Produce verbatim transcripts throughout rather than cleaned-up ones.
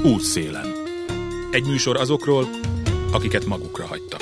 Útszélen. Egy műsor azokról, akiket magukra hagytak.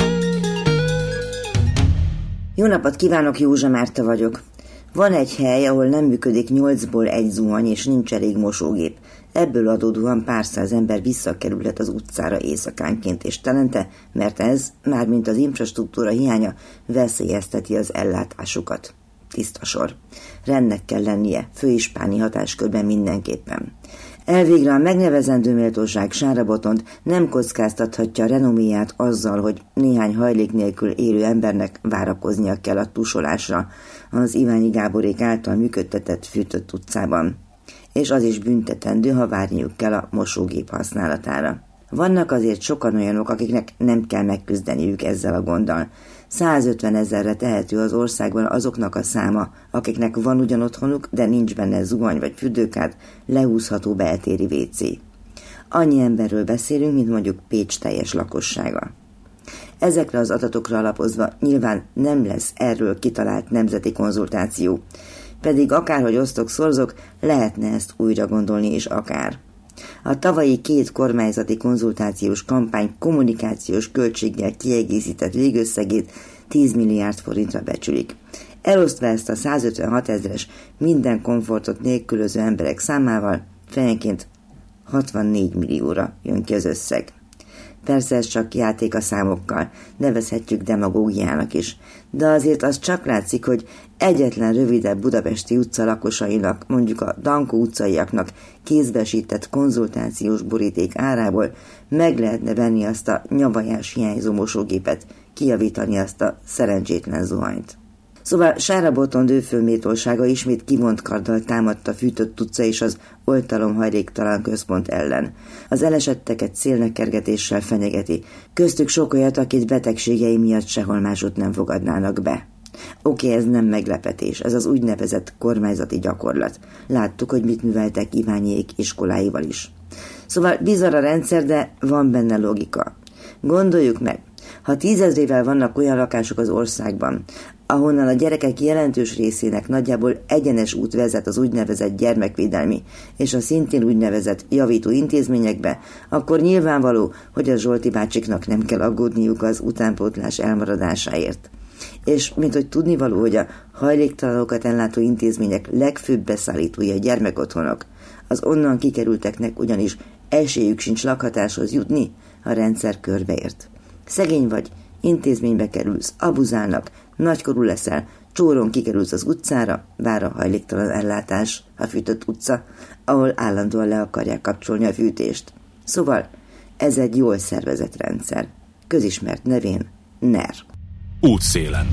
Jó napot kívánok, Józsa Márta vagyok. Van egy hely, ahol nem működik nyolcból egy zuhany, és nincs elég mosógép. Ebből adódóan pár száz ember visszakerülhet az utcára éjszakánként és telente, mert ez, mármint az infrastruktúra hiánya, veszélyezteti az ellátásukat. Tiszta sor. Rendnek kell lennie, főispáni hatáskörben mindenképpen. Elvégre a megnevezendő méltóság Sára Botont nem kockáztathatja a renoméját azzal, hogy néhány hajlék nélkül élő embernek várakoznia kell a tusolásra az Iványi Gáborék által működtetett Fűtött utcában. És az is büntetendő, ha várniuk kell a mosógép használatára. Vannak azért sokan olyanok, akiknek nem kell megküzdeniük ezzel a gonddal. százötven ezerre tehető az országban azoknak a száma, akiknek van ugyan otthonuk, de nincs benne zuhany vagy fürdőkád, lehúzható beltéri vécé. Annyi emberről beszélünk, mint mondjuk Pécs teljes lakossága. Ezekre az adatokra alapozva nyilván nem lesz erről kitalált nemzeti konzultáció, pedig akárhogy osztok szorzok, lehetne ezt újra gondolni és akár. A tavalyi két kormányzati konzultációs kampány kommunikációs költséggel kiegészített végösszegét tíz milliárd forintra becsülik. Elosztva ezt a százötvenhat ezres minden komfortot nélkülöző emberek számával fejenként hatvannégy millióra jön ki az összeg. Persze ez csak játék a számokkal, nevezhetjük demagógiának is, de azért az csak látszik, hogy egyetlen rövidebb budapesti utca lakosainak, mondjuk a Dankó utcaiaknak kézbesített konzultációs boríték árából meg lehetne venni azt a nyavajás hiányzó mosógépet, kijavítani azt a szerencsétlen zuhanyt. Szóval Sára Botond őfölméltósága ismét kivont karddal támadta Fűtött utca és az oltalomhajléktalan központ ellen. Az elesetteket szélnekergetéssel fenyegeti, köztük sok olyat, akit betegségei miatt sehol másút nem fogadnának be. Oké, okay, ez nem meglepetés, ez az úgynevezett kormányzati gyakorlat. Láttuk, hogy mit műveltek Iványiék iskoláival is. Szóval bizarr a rendszer, de van benne logika. Gondoljuk meg, ha tízezrével vannak olyan lakások az országban, ahonnan a gyerekek jelentős részének nagyjából egyenes út vezet az úgynevezett gyermekvédelmi és a szintén úgynevezett javító intézményekbe, akkor nyilvánvaló, hogy a Zsolti bácsiknak nem kell aggódniuk az utánpótlás elmaradásáért. És mint hogy tudnivaló, hogy a hajléktalanokat ellátó intézmények legfőbb beszállítói a gyermekotthonok, az onnan kikerülteknek ugyanis esélyük sincs lakhatáshoz jutni, a rendszer körbeért. Szegény vagy, intézménybe kerülsz, abuzálnak, nagykorú leszel, csóron kikerülsz az utcára, vár a hajléktalan ellátás, a Fűtött utca, ahol állandóan le akarják kapcsolni a fűtést. Szóval ez egy jól szervezett rendszer. Közismert nevén en e er. Útszélen.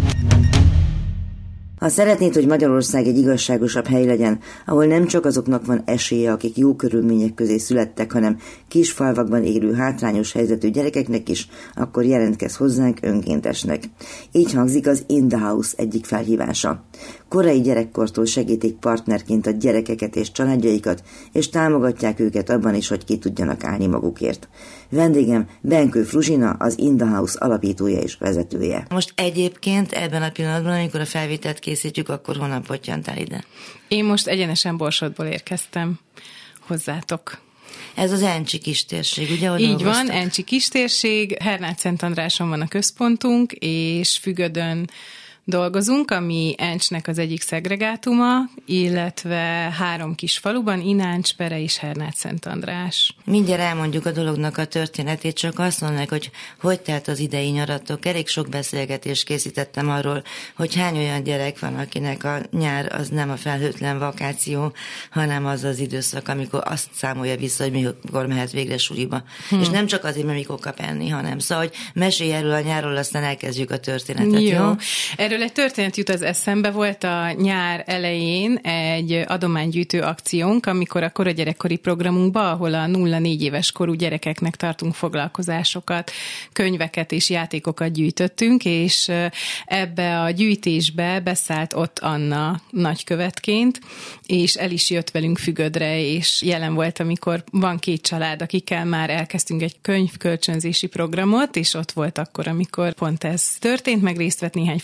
Ha szeretnéd, hogy Magyarország egy igazságosabb hely legyen, ahol nem csak azoknak van esélye, akik jó körülmények közé születtek, hanem kis falvakban élő hátrányos helyzetű gyerekeknek is, akkor jelentkezz hozzánk önkéntesnek. Így hangzik az In the House egyik felhívása. Korai gyerekkortól segítik partnerként a gyerekeket és családjaikat, és támogatják őket abban is, hogy ki tudjanak állni magukért. Vendégem Benkő Fruzsina, az In the House alapítója és vezetője. Most egyébként ebben a pillanatban, amikor a felvételt készítjük, akkor honnan pottyantál ide? Én most egyenesen Borsodból érkeztem hozzátok. Ez az Encsi kistérség, ugye? Oda Így dolgoztak? van, Encsi kistérség, Hernád-Szentandráson van a központunk, és Fügödön dolgozunk, ami Encsnek az egyik szegregátuma, illetve három kis faluban, Ináncs, Pere és Hernád-Szentandrás. Mindjárt elmondjuk a dolognak a történetét, csak azt mondják, hogy hogy telt az idei nyaratok. Elég sok beszélgetést készítettem arról, hogy hány olyan gyerek van, akinek a nyár az nem a felhőtlen vakáció, hanem az az időszak, amikor azt számolja vissza, hogy mikor mehet végre suliba. Hm. És nem csak azért, mert mikor kap enni, hanem szóval, hogy mesélj erről a nyárról, aztán elkezdjük a történetet, jó? jó? Erről egy történet jut az eszembe, volt a nyár elején egy adománygyűjtő akciónk, amikor a koragyerekkori programunkban, ahol a nulla-négy éves korú gyerekeknek tartunk foglalkozásokat, könyveket és játékokat gyűjtöttünk, és ebbe a gyűjtésbe beszállt ott Anna nagykövetként, és el is jött velünk Fügödre, és jelen volt, amikor van két család, akikkel már elkezdtünk egy könyvkölcsönzési programot, és ott volt akkor, amikor pont ez történt, meg részt vett néhány foglalkozás,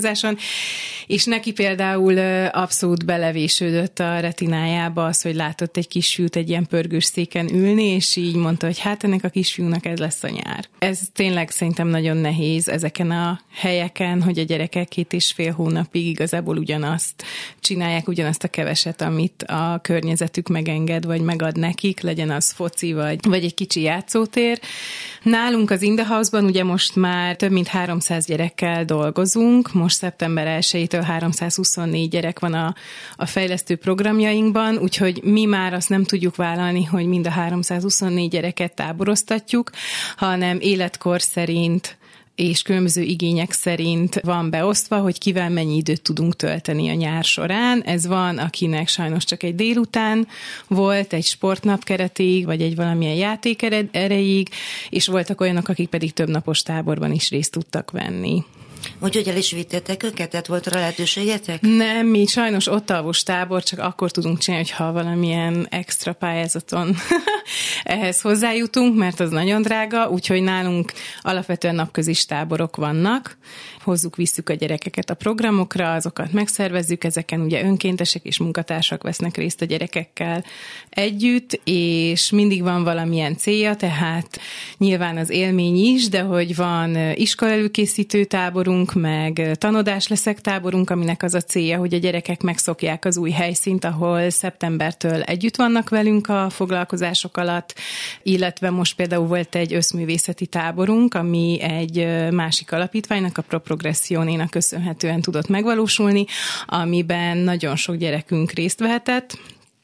foglalkozáson, és neki például abszolút belevésődött a retinájába az, hogy látott egy kisfiút egy ilyen pörgős széken ülni, és így mondta, hogy hát ennek a kisfiúnak ez lesz a nyár. Ez tényleg szerintem nagyon nehéz ezeken a helyeken, hogy a gyerekek két és fél hónapig igazából ugyanazt csinálják, ugyanazt a keveset, amit a környezetük megenged, vagy megad nekik, legyen az foci, vagy, vagy egy kicsi játszótér. Nálunk az In The House-ban ugye most már több mint háromszáz gyerekkel dolgozunk, most szeptember elsejétől háromszázhuszonnégy gyerek van a, a fejlesztő programjainkban, úgyhogy mi már azt nem tudjuk vállalni, hogy mind a háromszázhuszonnégy gyereket táboroztatjuk, hanem életkor szerint és különböző igények szerint van beosztva, hogy kivel mennyi időt tudunk tölteni a nyár során. Ez van, akinek sajnos csak egy délután volt, egy sportnap keretig, vagy egy valamilyen játék erejéig, és voltak olyanok, akik pedig több napos táborban is részt tudtak venni. Úgyhogy el is vittétek őket? Tehát volt rá lehetőségetek? Nem, mi sajnos ott alvos tábor csak akkor tudunk csinálni, hogyha valamilyen extra pályázaton ehhez hozzájutunk, mert az nagyon drága, úgyhogy nálunk alapvetően napközis táborok vannak. Hozzuk, visszük a gyerekeket a programokra, azokat megszervezzük, ezeken ugye önkéntesek és munkatársak vesznek részt a gyerekekkel együtt, és mindig van valamilyen célja, tehát nyilván az élmény is, de hogy van iskolaelőkészítő táborunk, meg tanodás leszek táborunk, aminek az a célja, hogy a gyerekek megszokják az új helyszínt, ahol szeptembertől együtt vannak velünk a foglalkozások alatt, illetve most például volt egy összművészeti táborunk, ami egy másik alapítványnak, a Progressziónénak köszönhetően tudott megvalósulni, amiben nagyon sok gyerekünk részt vehetett.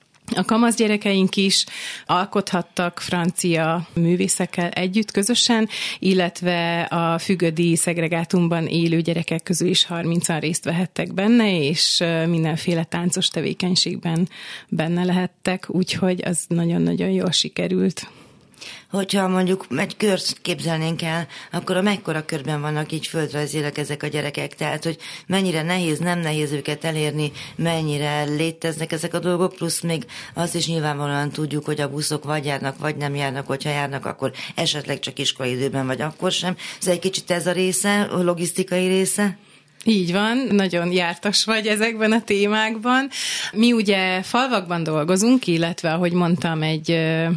A kamasz gyerekeink is alkothattak francia művészekkel együtt közösen, illetve a fügödi szegregátumban élő gyerekek közül is harmincan részt vehettek benne, és mindenféle táncos tevékenységben benne lehettek, úgyhogy az nagyon-nagyon jól sikerült. Hogyha mondjuk egy kört képzelnénk el, akkor a mekkora körben vannak így földrajzilag ezek a gyerekek? Tehát, hogy mennyire nehéz, nem nehéz őket elérni, mennyire léteznek ezek a dolgok, plusz még azt is nyilvánvalóan tudjuk, hogy a buszok vagy járnak, vagy nem járnak, hogyha járnak, akkor esetleg csak iskolai időben, vagy akkor sem. Ez egy kicsit ez a része, a logisztikai része? Így van, nagyon jártas vagy ezekben a témákban. Mi ugye falvakban dolgozunk, illetve, ahogy mondtam, egy...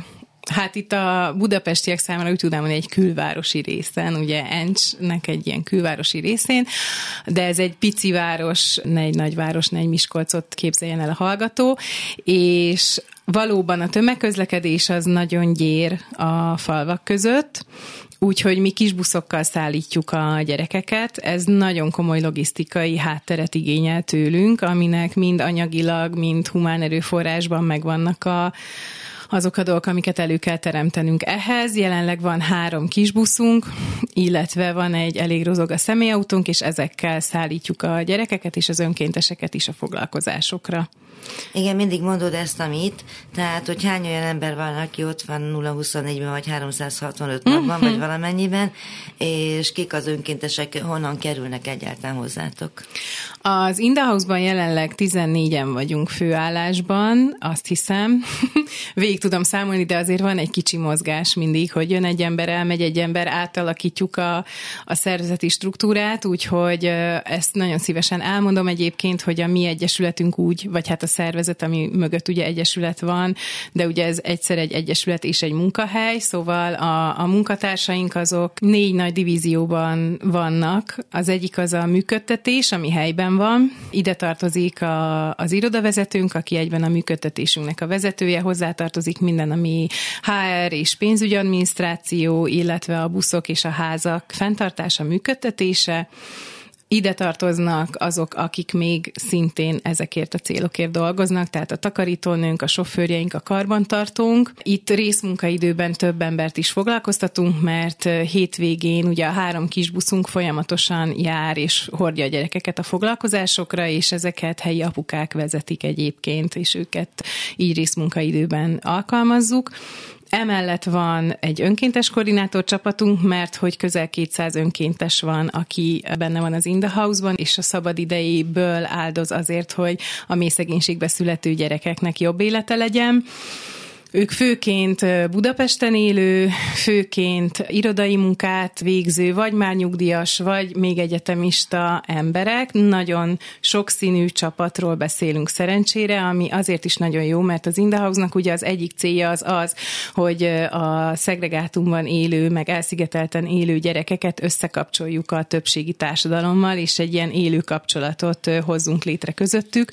Hát itt a budapestiek számára úgy tudnám mondani egy külvárosi részen, ugye Encsnek egy ilyen külvárosi részén, de ez egy pici város, ne egy nagyváros, ne egy Miskolcot képzeljen el a hallgató, és valóban a tömegközlekedés az nagyon gyér a falvak között, úgyhogy mi kis buszokkal szállítjuk a gyerekeket. Ez nagyon komoly logisztikai hátteret igényel tőlünk, aminek mind anyagilag, mind humán erőforrásban megvannak a azok a dolgok, amiket elő kell teremtenünk ehhez. Jelenleg van három kisbuszunk, illetve van egy elég rozoga személyautónk, és ezekkel szállítjuk a gyerekeket és az önkénteseket is a foglalkozásokra. Igen, mindig mondod ezt, amit, tehát, hogy hány olyan ember van, aki ott van nulla huszonnégyben, vagy háromszázhatvanöt napban, vagy valamennyiben, és kik az önkéntesek, honnan kerülnek egyáltalán hozzátok? Az In The House-ban jelenleg tizennégyen vagyunk főállásban, azt hiszem. Végig tudom számolni, de azért van egy kicsi mozgás mindig, hogy jön egy ember, elmegy egy ember, átalakítjuk a, a szervezeti struktúrát, úgyhogy ezt nagyon szívesen elmondom egyébként, hogy a mi egyesületünk úgy, vagy hát a szervezet, ami mögött ugye egyesület van, de ugye ez egyszer egy egyesület és egy munkahely, szóval a, a munkatársaink azok négy nagy divízióban vannak. Az egyik az a működtetés, ami helyben van. Ide tartozik a, az irodavezetőnk, aki egyben a működtetésünknek a vezetője, hozzátartozik minden, ami há er és pénzügyadminisztráció, illetve a buszok és a házak fenntartása, működtetése. Ide tartoznak azok, akik még szintén ezekért a célokért dolgoznak, tehát a takarítónőnk, a sofőrjeink, a karbantartónk. Itt részmunkaidőben több embert is foglalkoztatunk, mert hétvégén ugye a három kis buszunk folyamatosan jár és hordja a gyerekeket a foglalkozásokra, és ezeket helyi apukák vezetik egyébként, és őket így részmunkaidőben alkalmazzuk. Emellett van egy önkéntes koordinátor csapatunk, mert hogy közel kétszáz önkéntes van, aki benne van az In The House-ban, és a szabad idejéből áldoz azért, hogy a mély szegénységbe születő gyerekeknek jobb élete legyen. Ők főként Budapesten élő, főként irodai munkát végző, vagy már nyugdíjas, vagy még egyetemista emberek. Nagyon sokszínű csapatról beszélünk szerencsére, ami azért is nagyon jó, mert az In The House-nak ugye az egyik célja az az, hogy a szegregátumban élő, meg elszigetelten élő gyerekeket összekapcsoljuk a többségi társadalommal, és egy ilyen élő kapcsolatot hozzunk létre közöttük,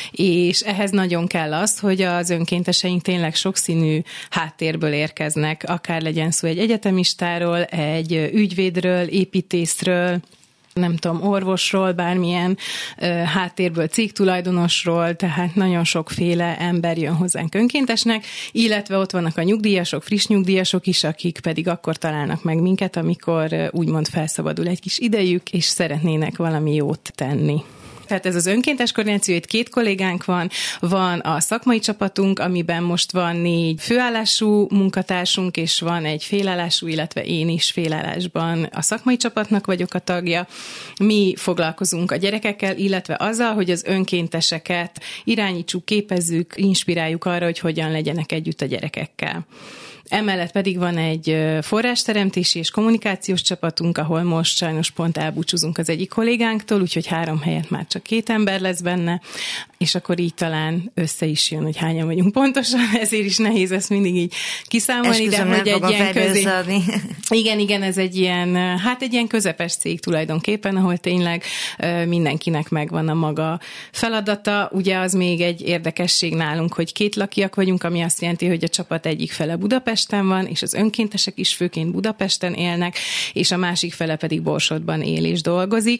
és ehhez nagyon kell az, hogy az önkénteseink tényleg sokszínű háttérből érkeznek, akár legyen szó egy egyetemistáról, egy ügyvédről, építészről, nem tudom, orvosról, bármilyen uh, háttérből, cégtulajdonosról, tehát nagyon sokféle ember jön hozzánk önkéntesnek, illetve ott vannak a nyugdíjasok, friss nyugdíjasok is, akik pedig akkor találnak meg minket, amikor uh, úgymond felszabadul egy kis idejük, és szeretnének valami jót tenni. Tehát ez az önkéntes koordináció, itt két kollégánk van, van a szakmai csapatunk, amiben most van négy főállású munkatársunk, és van egy félállású, illetve én is félállásban a szakmai csapatnak vagyok a tagja. Mi foglalkozunk a gyerekekkel, illetve azzal, hogy az önkénteseket irányítsuk, képezzük, inspiráljuk arra, hogy hogyan legyenek együtt a gyerekekkel. Emellett pedig van egy forrásteremtési és kommunikációs csapatunk, ahol most sajnos pont elbúcsúzunk az egyik kollégánktól, úgyhogy három helyet már csak két ember lesz benne, és akkor így talán össze is jön, hogy hányan vagyunk pontosan, ezért is nehéz ezt mindig így kiszámolni, de hogy egy ilyen közé... Igen, igen, ez egy ilyen, hát egy ilyen közepes cég tulajdonképpen, ahol tényleg mindenkinek megvan a maga feladata. Ugye az még egy érdekesség nálunk, hogy két lakiak vagyunk, ami azt jelenti, hogy a csapat egyik fele Budapesten van, és az önkéntesek is főként Budapesten élnek, és a másik fele pedig Borsodban él és dolgozik,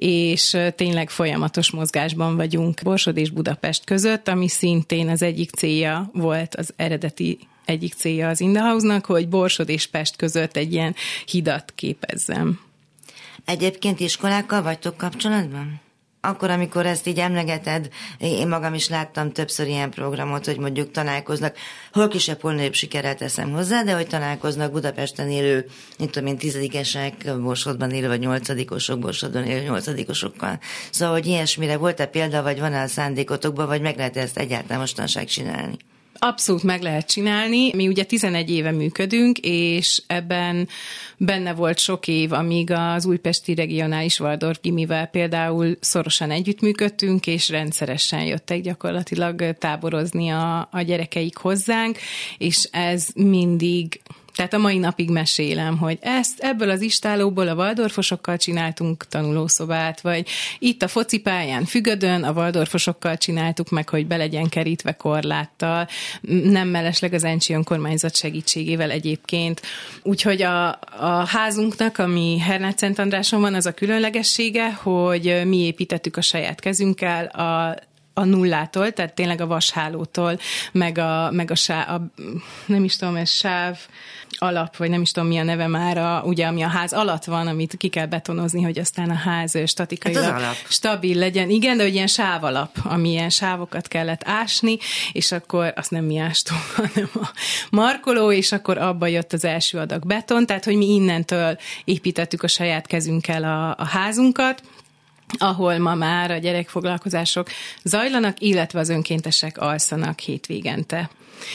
és tényleg folyamatos mozgásban vagyunk Borsod és Budapest között, ami szintén az egyik célja volt, az eredeti egyik célja az In The House-nak, hogy Borsod és Pest között egy ilyen hidat képezzem. Egyébként iskolákkal vagytok kapcsolatban? Akkor, amikor ezt így emlegeted, én magam is láttam többször ilyen programot, hogy mondjuk találkoznak, hol kisebb, hol nagyobb sikerrel teszem hozzá, de hogy találkoznak Budapesten élő, mint tudom én, tizedikesek, Borsodban élő, vagy nyolcadikosok, Borsodban élő nyolcadikosokkal. Szóval, hogy ilyesmire volt-e példa, vagy van-e a szándékotokban, vagy meg lehet ezt egyáltalán mostanság csinálni? Abszolút meg lehet csinálni. Mi ugye tizenegy éve működünk, és ebben benne volt sok év, amíg az Újpesti Regionális Waldorf Gimivel például szorosan együttműködtünk, és rendszeresen jöttek gyakorlatilag táborozni a, a gyerekeik hozzánk, és ez mindig... Tehát a mai napig mesélem, hogy ezt ebből az istálóból a waldorfosokkal csináltunk tanulószobát, vagy itt a focipályán Fügödön a waldorfosokkal csináltuk meg, hogy be legyen kerítve korláttal, nem mellesleg az Encsi önkormányzat segítségével egyébként. Úgyhogy a, a házunknak, ami Hernád-Szent Andráson van, az a különlegessége, hogy mi építettük a saját kezünkkel a a nullától, tehát tényleg a vashálótól, meg a, meg a sáv, a, nem is tudom, ez sáv alap, vagy nem is tudom mi a neve már, a, ugye ami a ház alatt van, amit ki kell betonozni, hogy aztán a ház statikailag hát stabil legyen. Igen, de hogy ilyen sáv alap, ami ilyen sávokat kellett ásni, és akkor azt nem mi ástunk, hanem a markoló, és akkor abba jött az első adag beton, tehát hogy mi innentől építettük a saját kezünkkel a, a házunkat, ahol ma már a gyerekfoglalkozások zajlanak, illetve az önkéntesek alszanak hétvégente.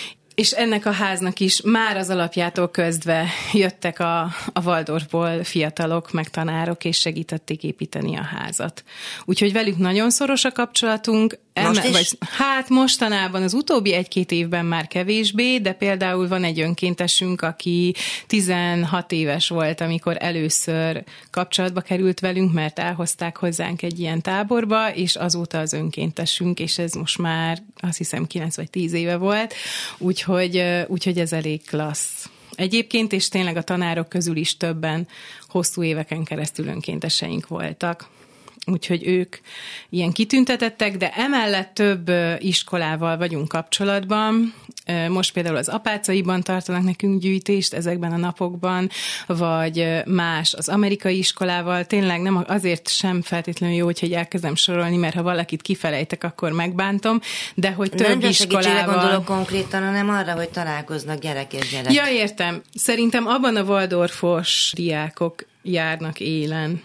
És ennek a háznak is már az alapjától kezdve jöttek a, a Waldorfból fiatalok, meg tanárok, és segítették építeni a házat. Úgyhogy velük nagyon szoros a kapcsolatunk. Most is? Vagy, hát mostanában az utóbbi egy-két évben már kevésbé, de például van egy önkéntesünk, aki tizenhat éves volt, amikor először kapcsolatba került velünk, mert elhozták hozzánk egy ilyen táborba, és azóta az önkéntesünk, és ez most már azt hiszem kilenc vagy tíz éve volt, úgyhogy, úgyhogy ez elég klassz. Egyébként, és tényleg a tanárok közül is többen hosszú éveken keresztül önkénteseink voltak. Úgyhogy ők ilyen kitüntetettek, de emellett több iskolával vagyunk kapcsolatban. Most például az Apácaiban tartanak nekünk gyűjtést ezekben a napokban, vagy más az amerikai iskolával. Tényleg nem azért sem feltétlenül jó, hogy elkezdem sorolni, mert ha valakit kifelejtek, akkor megbántom, de hogy több nem iskolával... Nem gondolok konkrétan, hanem arra, hogy találkoznak gyerek és gyerek. Ja, értem. Szerintem abban a waldorfos diákok járnak élen.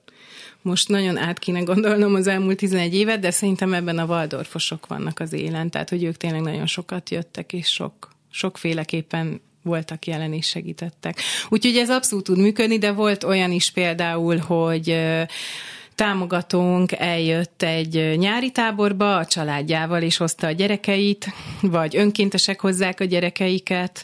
Most nagyon át kéne gondolnom az elmúlt tizenegy évet, de szerintem ebben a waldorfosok vannak az élen, tehát hogy ők tényleg nagyon sokat jöttek, és sok, sokféleképpen voltak jelen és segítettek. Úgyhogy ez abszolút tud működni, de volt olyan is például, hogy támogatónk eljött egy nyári táborba a családjával, és hozta a gyerekeit, vagy önkéntesek hozzák a gyerekeiket,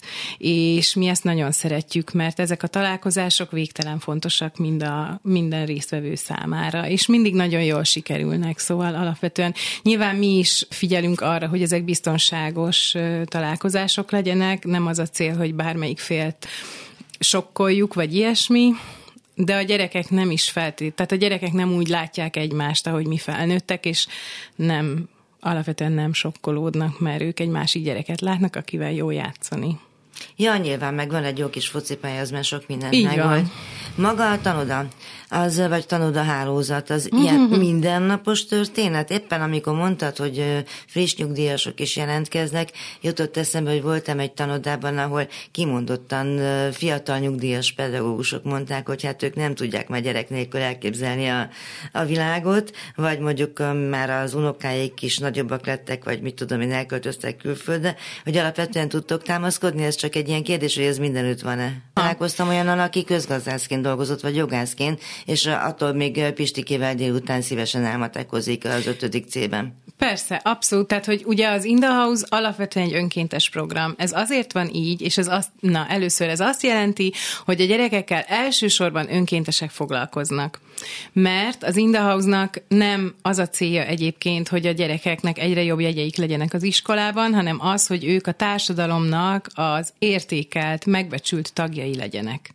és mi ezt nagyon szeretjük, mert ezek a találkozások végtelen fontosak mind a, minden résztvevő számára, és mindig nagyon jól sikerülnek, szóval alapvetően nyilván mi is figyelünk arra, hogy ezek biztonságos találkozások legyenek, nem az a cél, hogy bármelyik félt sokkoljuk, vagy ilyesmi, de a gyerekek nem is feltét, tehát a gyerekek nem úgy látják egymást, ahogy mi felnőttek, és nem, alapvetően nem sokkolódnak, mert ők egy másik gyereket látnak, akivel jó játszani. Ja, nyilván meg van egy jó kis focipálya, az már sok mindent így megvolt. van. Maga a tanoda, az, vagy tanoda hálózat, az uh-huh. ilyen mindennapos történet? Éppen amikor mondtad, hogy friss nyugdíjasok is jelentkeznek, jutott eszembe, hogy voltam egy tanodában, ahol kimondottan fiatal nyugdíjas pedagógusok mondták, hogy hát ők nem tudják már gyerek nélkül elképzelni a, a világot, vagy mondjuk már az unokáik is nagyobbak lettek, vagy mit tudom én, elköltöztek külföldre, hogy alapvetően tudtok támaszkodni, ez csak egy ilyen kérdés, hogy ez mindenütt van-e? Találkoztam olyannal, aki közgazdászként dolgozott, vagy jogászként, és attól még Pistikével délután szívesen elmatekozik az ötödik C-ben. Persze, abszolút. Tehát, hogy ugye az In the House alapvetően egy önkéntes program. Ez azért van így, és ez azt, na, először ez azt jelenti, hogy a gyerekekkel elsősorban önkéntesek foglalkoznak. Mert az In the House-nak nem az a célja egyébként, hogy a gyerekeknek egyre jobb jegyeik legyenek az iskolában, hanem az, hogy ők a társadalomnak az értékelt, megbecsült tagjai legyenek.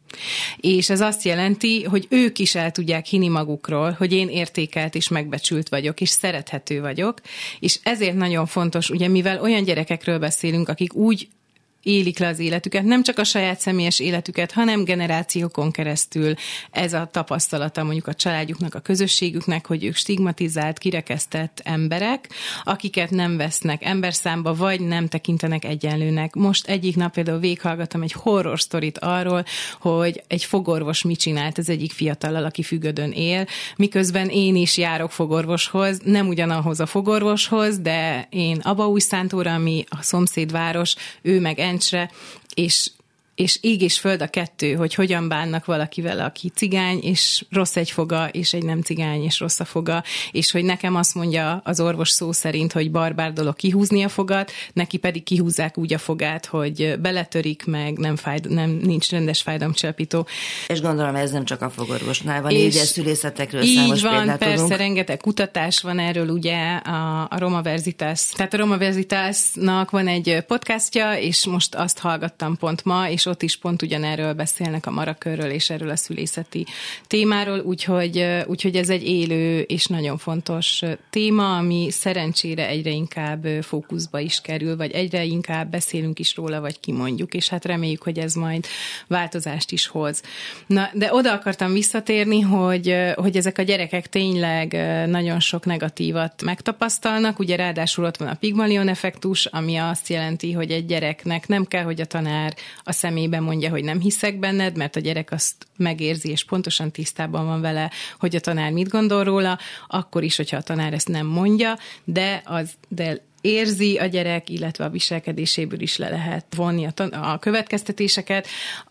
És ez azt jelenti, hogy ők is el tudják hinni magukról, hogy én értékelt és megbecsült vagyok, és szerethető vagyok, és ezért nagyon fontos, ugye mivel olyan gyerekekről beszélünk, akik úgy élik le az életüket, nem csak a saját személyes életüket, hanem generációkon keresztül ez a tapasztalata mondjuk a családjuknak, a közösségüknek, hogy ők stigmatizált, kirekesztett emberek, akiket nem vesznek emberszámba, vagy nem tekintenek egyenlőnek. Most egyik nap például végighallgattam egy horror sztorit arról, hogy egy fogorvos mit csinált az egyik fiatallal, aki Fügödön él, miközben én is járok fogorvoshoz, nem ugyanahoz a fogorvoshoz, de én Abaújszántóra, ami a szomszédváros, ő meg Encsre, és, és ég és föld a kettő, hogy hogyan bánnak valakivel, aki cigány, és rossz egy foga, és egy nem cigány, és rossz a foga, és hogy nekem azt mondja az orvos szó szerint, hogy barbár dolog kihúzni a fogat, neki pedig kihúzzák úgy a fogát, hogy beletörik meg, nem, fájd, nem nincs rendes fájdalomcsillapító. És gondolom ez nem csak a fogorvosnál van, így szülészetekről számos van, példát persze, tudunk. rengeteg kutatás van erről, ugye a, a Roma Versitas. Tehát a Roma Versitasnak van egy podcastja, és most azt hallgattam pont ma, és ott is pont ugyanerről beszélnek, a marakörről és erről a szülészeti témáról, úgyhogy, úgyhogy ez egy élő és nagyon fontos téma, ami szerencsére egyre inkább fókuszba is kerül, vagy egyre inkább beszélünk is róla, vagy kimondjuk, és hát reméljük, hogy ez majd változást is hoz. Na, de oda akartam visszatérni, hogy, hogy ezek a gyerekek tényleg nagyon sok negatívat megtapasztalnak, ugye ráadásul ott van a Pygmalion effektus, ami azt jelenti, hogy egy gyereknek nem kell, hogy a tanár a szemébe mondja, hogy nem hiszek benned, mert a gyerek azt megérzi, és pontosan tisztában van vele, hogy a tanár mit gondol róla, akkor is, hogyha a tanár ezt nem mondja, de, az, de érzi a gyerek, illetve a viselkedéséből is le lehet vonni a, tan- a következtetéseket.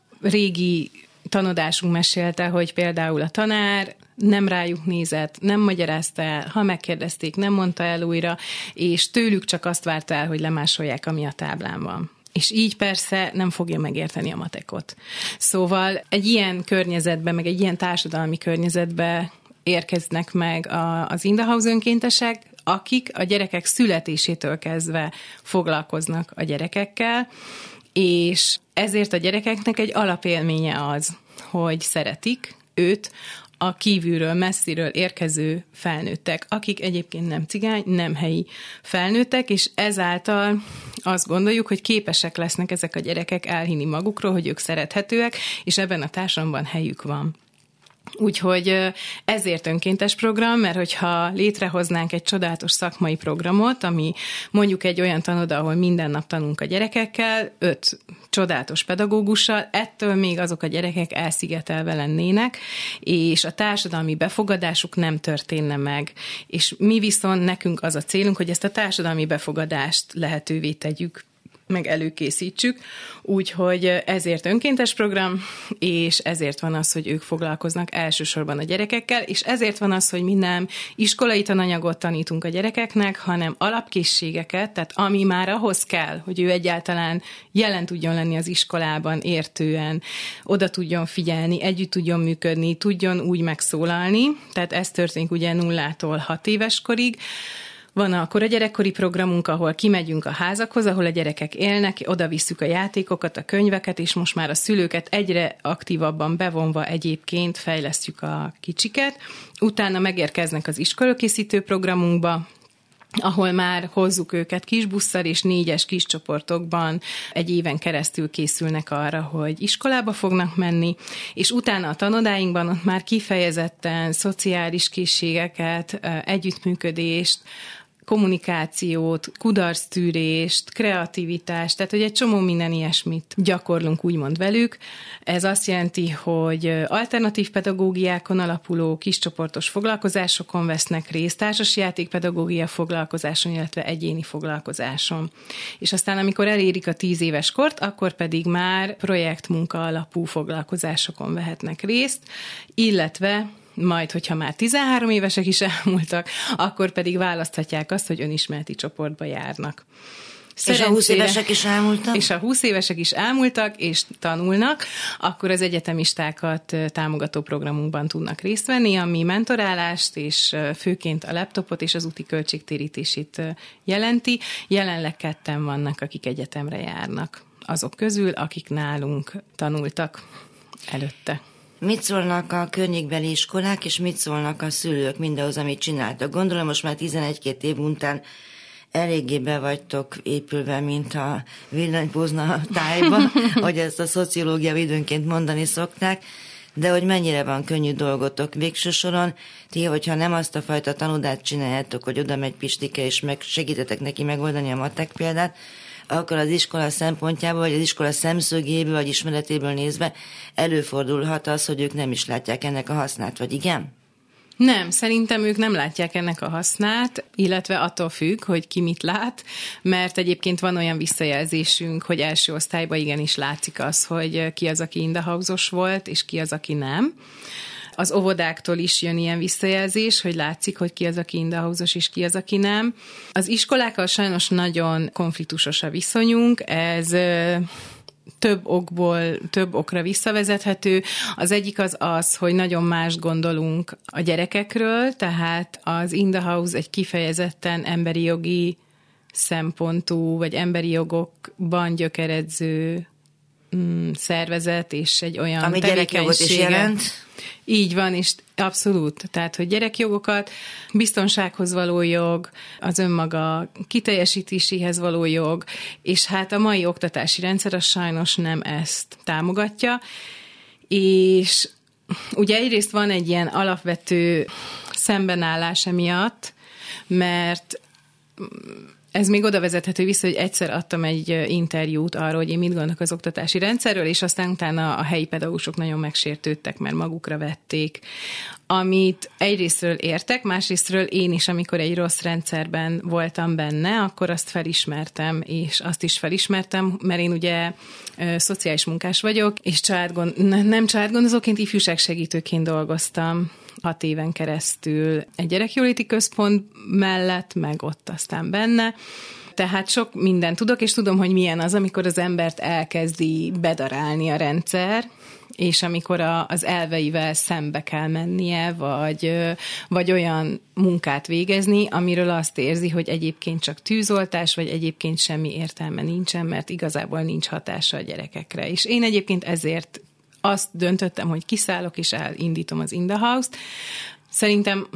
Régi tanodásunk mesélte, hogy például a tanár nem rájuk nézett, nem magyarázta el, ha megkérdezték, nem mondta el újra, és tőlük csak azt várta el, hogy lemásolják, ami a táblán van. És így persze nem fogja megérteni a matekot. Szóval egy ilyen környezetben, meg egy ilyen társadalmi környezetben érkeznek meg a, az In the House önkéntesek, akik a gyerekek születésétől kezdve foglalkoznak a gyerekekkel, és ezért a gyerekeknek egy alapélménye az, hogy szeretik őt, a kívülről, messziről érkező felnőttek, akik egyébként nem cigány, nem helyi felnőttek, és ezáltal azt gondoljuk, hogy képesek lesznek ezek a gyerekek elhinni magukról, hogy ők szerethetőek, és ebben a társadalomban helyük van. Úgyhogy ezért önkéntes program, mert hogyha létrehoznánk egy csodálatos szakmai programot, ami mondjuk egy olyan tanoda, ahol minden nap tanulunk a gyerekekkel, öt csodálatos pedagógussal, ettől még azok a gyerekek elszigetelve lennének, és a társadalmi befogadásuk nem történne meg. És mi viszont nekünk az a célunk, hogy ezt a társadalmi befogadást lehetővé tegyük meg előkészítsük, úgyhogy ezért önkéntes program, és ezért van az, hogy ők foglalkoznak elsősorban a gyerekekkel, és ezért van az, hogy mi nem iskolai tananyagot tanítunk a gyerekeknek, hanem alapkészségeket, tehát ami már ahhoz kell, hogy ő egyáltalán jelen tudjon lenni az iskolában értően, oda tudjon figyelni, együtt tudjon működni, tudjon úgy megszólalni, tehát ez történik ugye nullától hat éves korig. Van a koragyerekkori programunk, ahol kimegyünk a házakhoz, ahol a gyerekek élnek, oda visszük a játékokat, a könyveket, és most már a szülőket egyre aktívabban bevonva egyébként fejlesztjük a kicsiket. Utána megérkeznek az iskolakészítő programunkba, ahol már hozzuk őket kisbusszal és négyes kis csoportokban egy éven keresztül készülnek arra, hogy iskolába fognak menni, és utána a tanodáinkban ott már kifejezetten szociális készségeket, együttműködést, kommunikációt, kudarctűrést, kreativitást, tehát hogy egy csomó minden ilyesmit gyakorlunk úgymond velük. Ez azt jelenti, hogy alternatív pedagógiákon alapuló kiscsoportos foglalkozásokon vesznek részt, társasjátékpedagógia foglalkozáson, illetve egyéni foglalkozáson. És aztán, amikor elérik a tíz éves kort, akkor pedig már projektmunka alapú foglalkozásokon vehetnek részt, illetve majd, hogyha már tizenhárom évesek is elmúltak, akkor pedig választhatják azt, hogy önismereti csoportba járnak. És a húsz évesek is elmúltak? És a húsz évesek is elmúltak, és tanulnak, akkor az egyetemistákat támogató programunkban tudnak részt venni, ami mentorálást, és főként a laptopot és az úti költségtérítését jelenti. Jelenleg ketten vannak, akik egyetemre járnak. Azok közül, akik nálunk tanultak előtte. Mit szólnak a környékbeli iskolák, és mit szólnak a szülők mindahhoz, amit csináltak? Gondolom, most már tizenegy-két év után eléggé be vagytok épülve, mint a villanypózna tájba, hogy ezt a szociológia időnként mondani szokták, de hogy mennyire van könnyű dolgotok végső soron, ti, hogyha nem azt a fajta tanodát csináljátok, hogy oda megy Pistike, és meg segítetek neki megoldani a matek példát, akkor az iskola szempontjából, vagy az iskola szemszögéből, vagy ismeretéből nézve előfordulhat az, hogy ők nem is látják ennek a hasznát, vagy igen? Nem, szerintem ők nem látják ennek a hasznát, illetve attól függ, hogy ki mit lát, mert egyébként van olyan visszajelzésünk, hogy első osztályban igenis látszik az, hogy ki az, aki in the house-os volt, és ki az, aki nem. Az óvodáktól is jön ilyen visszajelzés, hogy látszik, hogy ki az, aki in the house-os, és ki az, aki nem. Az iskolákkal sajnos nagyon konfliktusos a viszonyunk, ez több okból, több okra visszavezethető. Az egyik az az, hogy nagyon más gondolunk a gyerekekről, tehát az in the house egy kifejezetten emberi jogi szempontú, vagy emberi jogokban gyökeredző mm, szervezet, és egy olyan ami gyerekjogot is jelent. Így van, és abszolút. Tehát, hogy gyerekjogokat, biztonsághoz való jog, az önmaga kiteljesítéséhez való jog, és hát a mai oktatási rendszer az sajnos nem ezt támogatja, és ugye egyrészt van egy ilyen alapvető szembenállás emiatt, mert ez még oda vezethető vissza, hogy egyszer adtam egy interjút arról, hogy én mit gondolok az oktatási rendszerről, és aztán utána a helyi pedagógusok nagyon megsértődtek, mert magukra vették. Amit egyrésztről értek, másrésztről én is, amikor egy rossz rendszerben voltam benne, akkor azt felismertem, és azt is felismertem, mert én ugye ö, szociális munkás vagyok, és családgond, nem családgondozóként, ifjúságsegítőként dolgoztam hat éven keresztül egy gyerekjóléti központ mellett, meg ott aztán benne. Tehát sok mindent tudok, és tudom, hogy milyen az, amikor az embert elkezdi bedarálni a rendszer, és amikor a, az elveivel szembe kell mennie, vagy, vagy olyan munkát végezni, amiről azt érzi, hogy egyébként csak tűzoltás, vagy egyébként semmi értelme nincsen, mert igazából nincs hatása a gyerekekre. És én egyébként ezért azt döntöttem, hogy kiszállok, és elindítom az In the House-t. Szerintem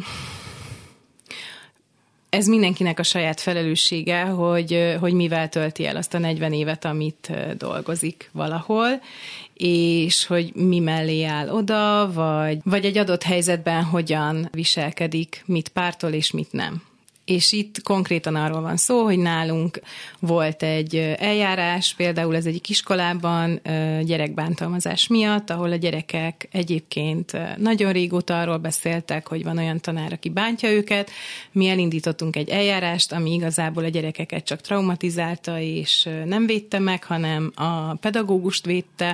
ez mindenkinek a saját felelőssége, hogy, hogy mivel tölti el azt a negyven évet, amit dolgozik valahol, és hogy mi mellé áll oda, vagy, vagy egy adott helyzetben hogyan viselkedik, mit pártol és mit nem. És itt konkrétan arról van szó, hogy nálunk volt egy eljárás, például ez egyik iskolában gyerekbántalmazás miatt, ahol a gyerekek egyébként nagyon régóta arról beszéltek, hogy van olyan tanár, aki bántja őket. Mi elindítottunk egy eljárást, ami igazából a gyerekeket csak traumatizálta, és nem védte meg, hanem a pedagógust védte.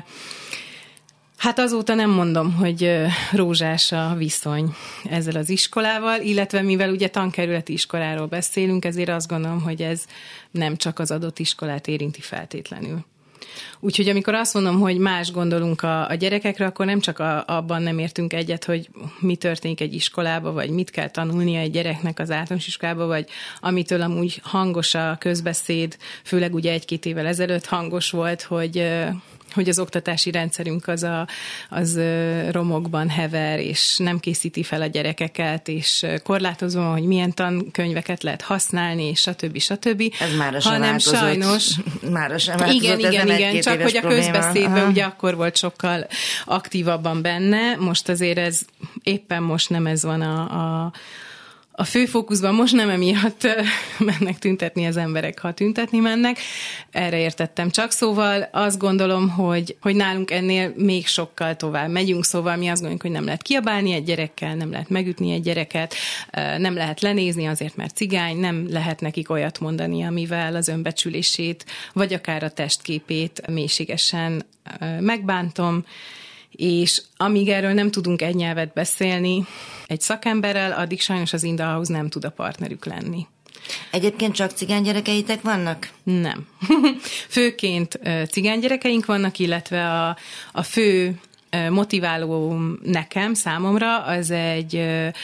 Hát azóta nem mondom, hogy rózsás a viszony ezzel az iskolával, illetve mivel ugye tankerületi iskoláról beszélünk, ezért azt gondolom, hogy ez nem csak az adott iskolát érinti feltétlenül. Úgyhogy amikor azt mondom, hogy más gondolunk a, a gyerekekre, akkor nem csak a, abban nem értünk egyet, hogy mi történik egy iskolába, vagy mit kell tanulnia egy gyereknek az általános iskolába, vagy amitől amúgy hangos a közbeszéd, főleg ugye egy-két évvel ezelőtt hangos volt, hogy... hogy az oktatási rendszerünk az, a, az romokban hever, és nem készíti fel a gyerekeket, és korlátozva, hogy milyen tankönyveket lehet használni, és stb. stb. Ez mára sem hanem változott. sajnos... Mára sem változott. Igen, ez igen, igen, csak hogy a közbeszédben Aha. ugye akkor volt sokkal aktívabban benne, most azért ez éppen most nem ez van a, a A főfókuszban most nem emiatt mennek tüntetni az emberek, ha tüntetni mennek. Erre értettem csak. Szóval azt gondolom, hogy, hogy nálunk ennél még sokkal tovább megyünk, szóval mi azt gondoljuk, hogy nem lehet kiabálni egy gyerekkel, nem lehet megütni egy gyereket, nem lehet lenézni azért, mert cigány, nem lehet nekik olyat mondani, amivel az önbecsülését, vagy akár a testképét mélységesen megbántom, és amíg erről nem tudunk egy nyelvet beszélni egy szakemberrel, addig sajnos az Indahouse nem tud a partnerük lenni. Egyébként csak cigány gyerekeitek vannak? Nem. Főként cigány gyerekeink vannak, illetve a, a fő motiváló nekem, számomra, az egy...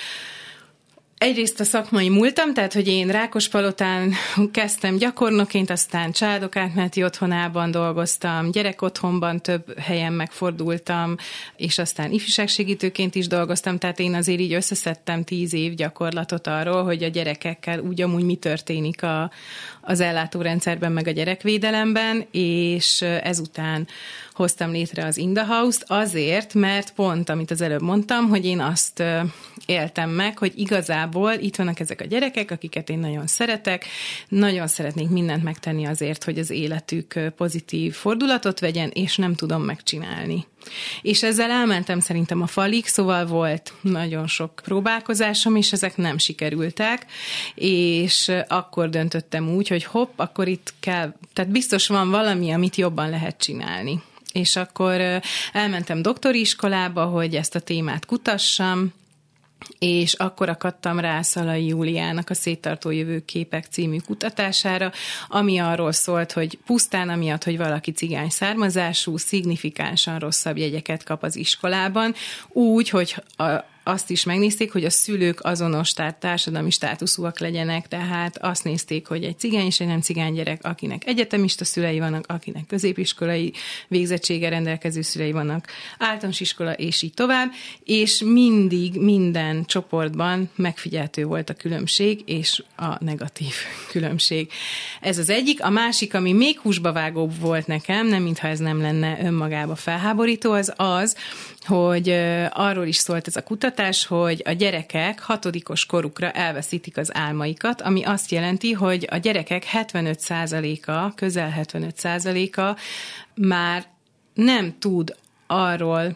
Egyrészt a szakmai múltam, tehát, hogy én Rákospalotán kezdtem gyakornokként, aztán családok átmeneti otthonában dolgoztam, gyerekotthonban több helyen megfordultam, és aztán ifjúságsegítőként is dolgoztam, tehát én azért így összeszedtem tíz év gyakorlatot arról, hogy a gyerekekkel úgy amúgy mi történik a, az ellátórendszerben, meg a gyerekvédelemben, és ezután hoztam létre az Indahouse-t azért, mert pont, amit az előbb mondtam, hogy én azt éltem meg, hogy igazából itt vannak ezek a gyerekek, akiket én nagyon szeretek, nagyon szeretnék mindent megtenni azért, hogy az életük pozitív fordulatot vegyen, és nem tudom megcsinálni. És ezzel elmentem szerintem a falig, szóval volt nagyon sok próbálkozásom, és ezek nem sikerültek, és akkor döntöttem úgy, hogy hopp, akkor itt kell, tehát biztos van valami, amit jobban lehet csinálni. És akkor elmentem doktori iskolába, hogy ezt a témát kutassam, és akkor akadtam rá Szalai Júliának a Széttartó jövőképek című kutatására, ami arról szólt, hogy pusztán amiatt, hogy valaki cigány származású, szignifikánsan rosszabb jegyeket kap az iskolában, úgy, hogy a azt is megnézték, hogy a szülők azonos társadalmi státuszúak legyenek, tehát azt nézték, hogy egy cigány és egy nem cigány gyerek, akinek egyetemista szülei vannak, akinek középiskolai végzettséggel rendelkező szülei vannak, általános iskola, és így tovább, és mindig minden csoportban megfigyelhető volt a különbség, és a negatív különbség. Ez az egyik. A másik, ami még húsba vágóbb volt nekem, nem mintha ez nem lenne önmagába felháborító, az az, hogy arról is szólt ez a kutatás, hogy a gyerekek hatodikos korukra elveszítik az álmaikat, ami azt jelenti, hogy a gyerekek hetvenöt százaléka, közel hetvenöt százaléka már nem tud arról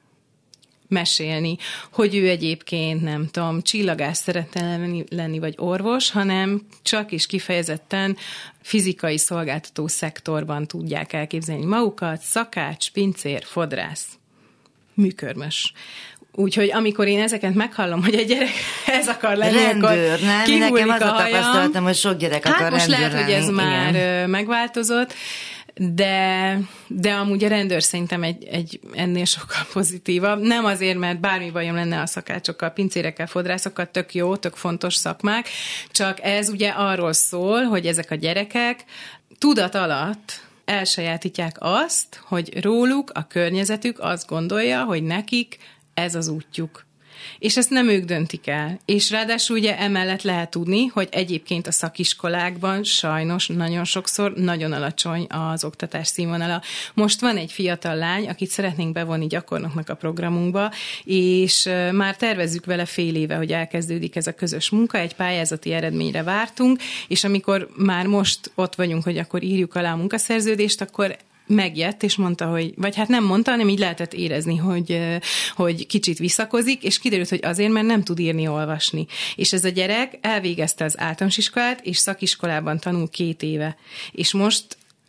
mesélni, hogy ő egyébként, nem tudom, csillagász szeretne lenni, lenni, vagy orvos, hanem csak és kifejezetten fizikai szolgáltató szektorban tudják elképzelni magukat, szakács, pincér, fodrász, műkörmös. Úgyhogy amikor én ezeket meghallom, hogy egy gyerek ez akar lenni, rendőr, akkor nem? kihullik Nekem az a a hajam. tapasztalatom, hogy sok gyerek hát akar most rendőr lehet, lenni. hogy ez Igen. már megváltozott, de, de amúgy a rendőr szerintem egy, egy ennél sokkal pozitívabb. Nem azért, mert bármi bajom lenne a szakácsokkal, pincérekkel, fodrászokkal, tök jó, tök fontos szakmák, csak ez ugye arról szól, hogy ezek a gyerekek tudat alatt elsajátítják azt, hogy róluk a környezetük azt gondolja, hogy nekik ez az útjuk. És ezt nem ők döntik el. És ráadásul ugye emellett lehet tudni, hogy egyébként a szakiskolákban sajnos nagyon sokszor nagyon alacsony az oktatás színvonala. Most van egy fiatal lány, akit szeretnénk bevonni gyakornoknak a programunkba, és már tervezzük vele fél éve, hogy elkezdődik ez a közös munka, egy pályázati eredményre vártunk, és amikor már most ott vagyunk, hogy akkor írjuk alá a munkaszerződést, akkor megjött, és mondta, hogy, vagy hát nem mondta, hanem így lehetett érezni, hogy, hogy kicsit visszakozik, és kiderült, hogy azért, mert nem tud írni, olvasni. És ez a gyerek elvégezte az általános iskolát, és szakiskolában tanul két éve. És most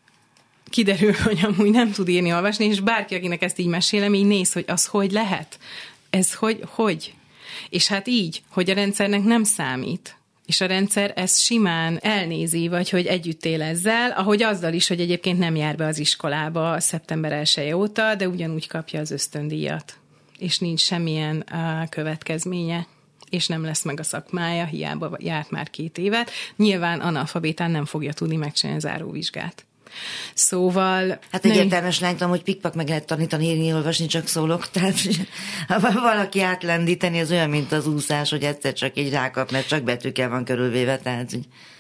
kiderül, hogy amúgy nem tud írni, olvasni, és bárki, akinek ezt így mesélem, így néz, hogy az hogy lehet? Ez hogy? Hogy? És hát így, hogy a rendszernek nem számít. És a rendszer ezt simán elnézi, vagy hogy együtt él ezzel, ahogy azzal is, hogy egyébként nem jár be az iskolába szeptember elseje óta, de ugyanúgy kapja az ösztöndíjat. És nincs semmilyen uh, következménye, és nem lesz meg a szakmája, hiába járt már két évet. Nyilván analfabétán nem fogja tudni megcsinálni a záróvizsgát. Szóval... Hát egy értelmes lány tudom, hogy pikpak meg lehet tanítani, írni, olvasni, csak szólok. Tehát ha valaki átlendíteni, az olyan, mint az úszás, hogy egyszer csak így rákap, mert csak betűkkel van körülvéve, tehát...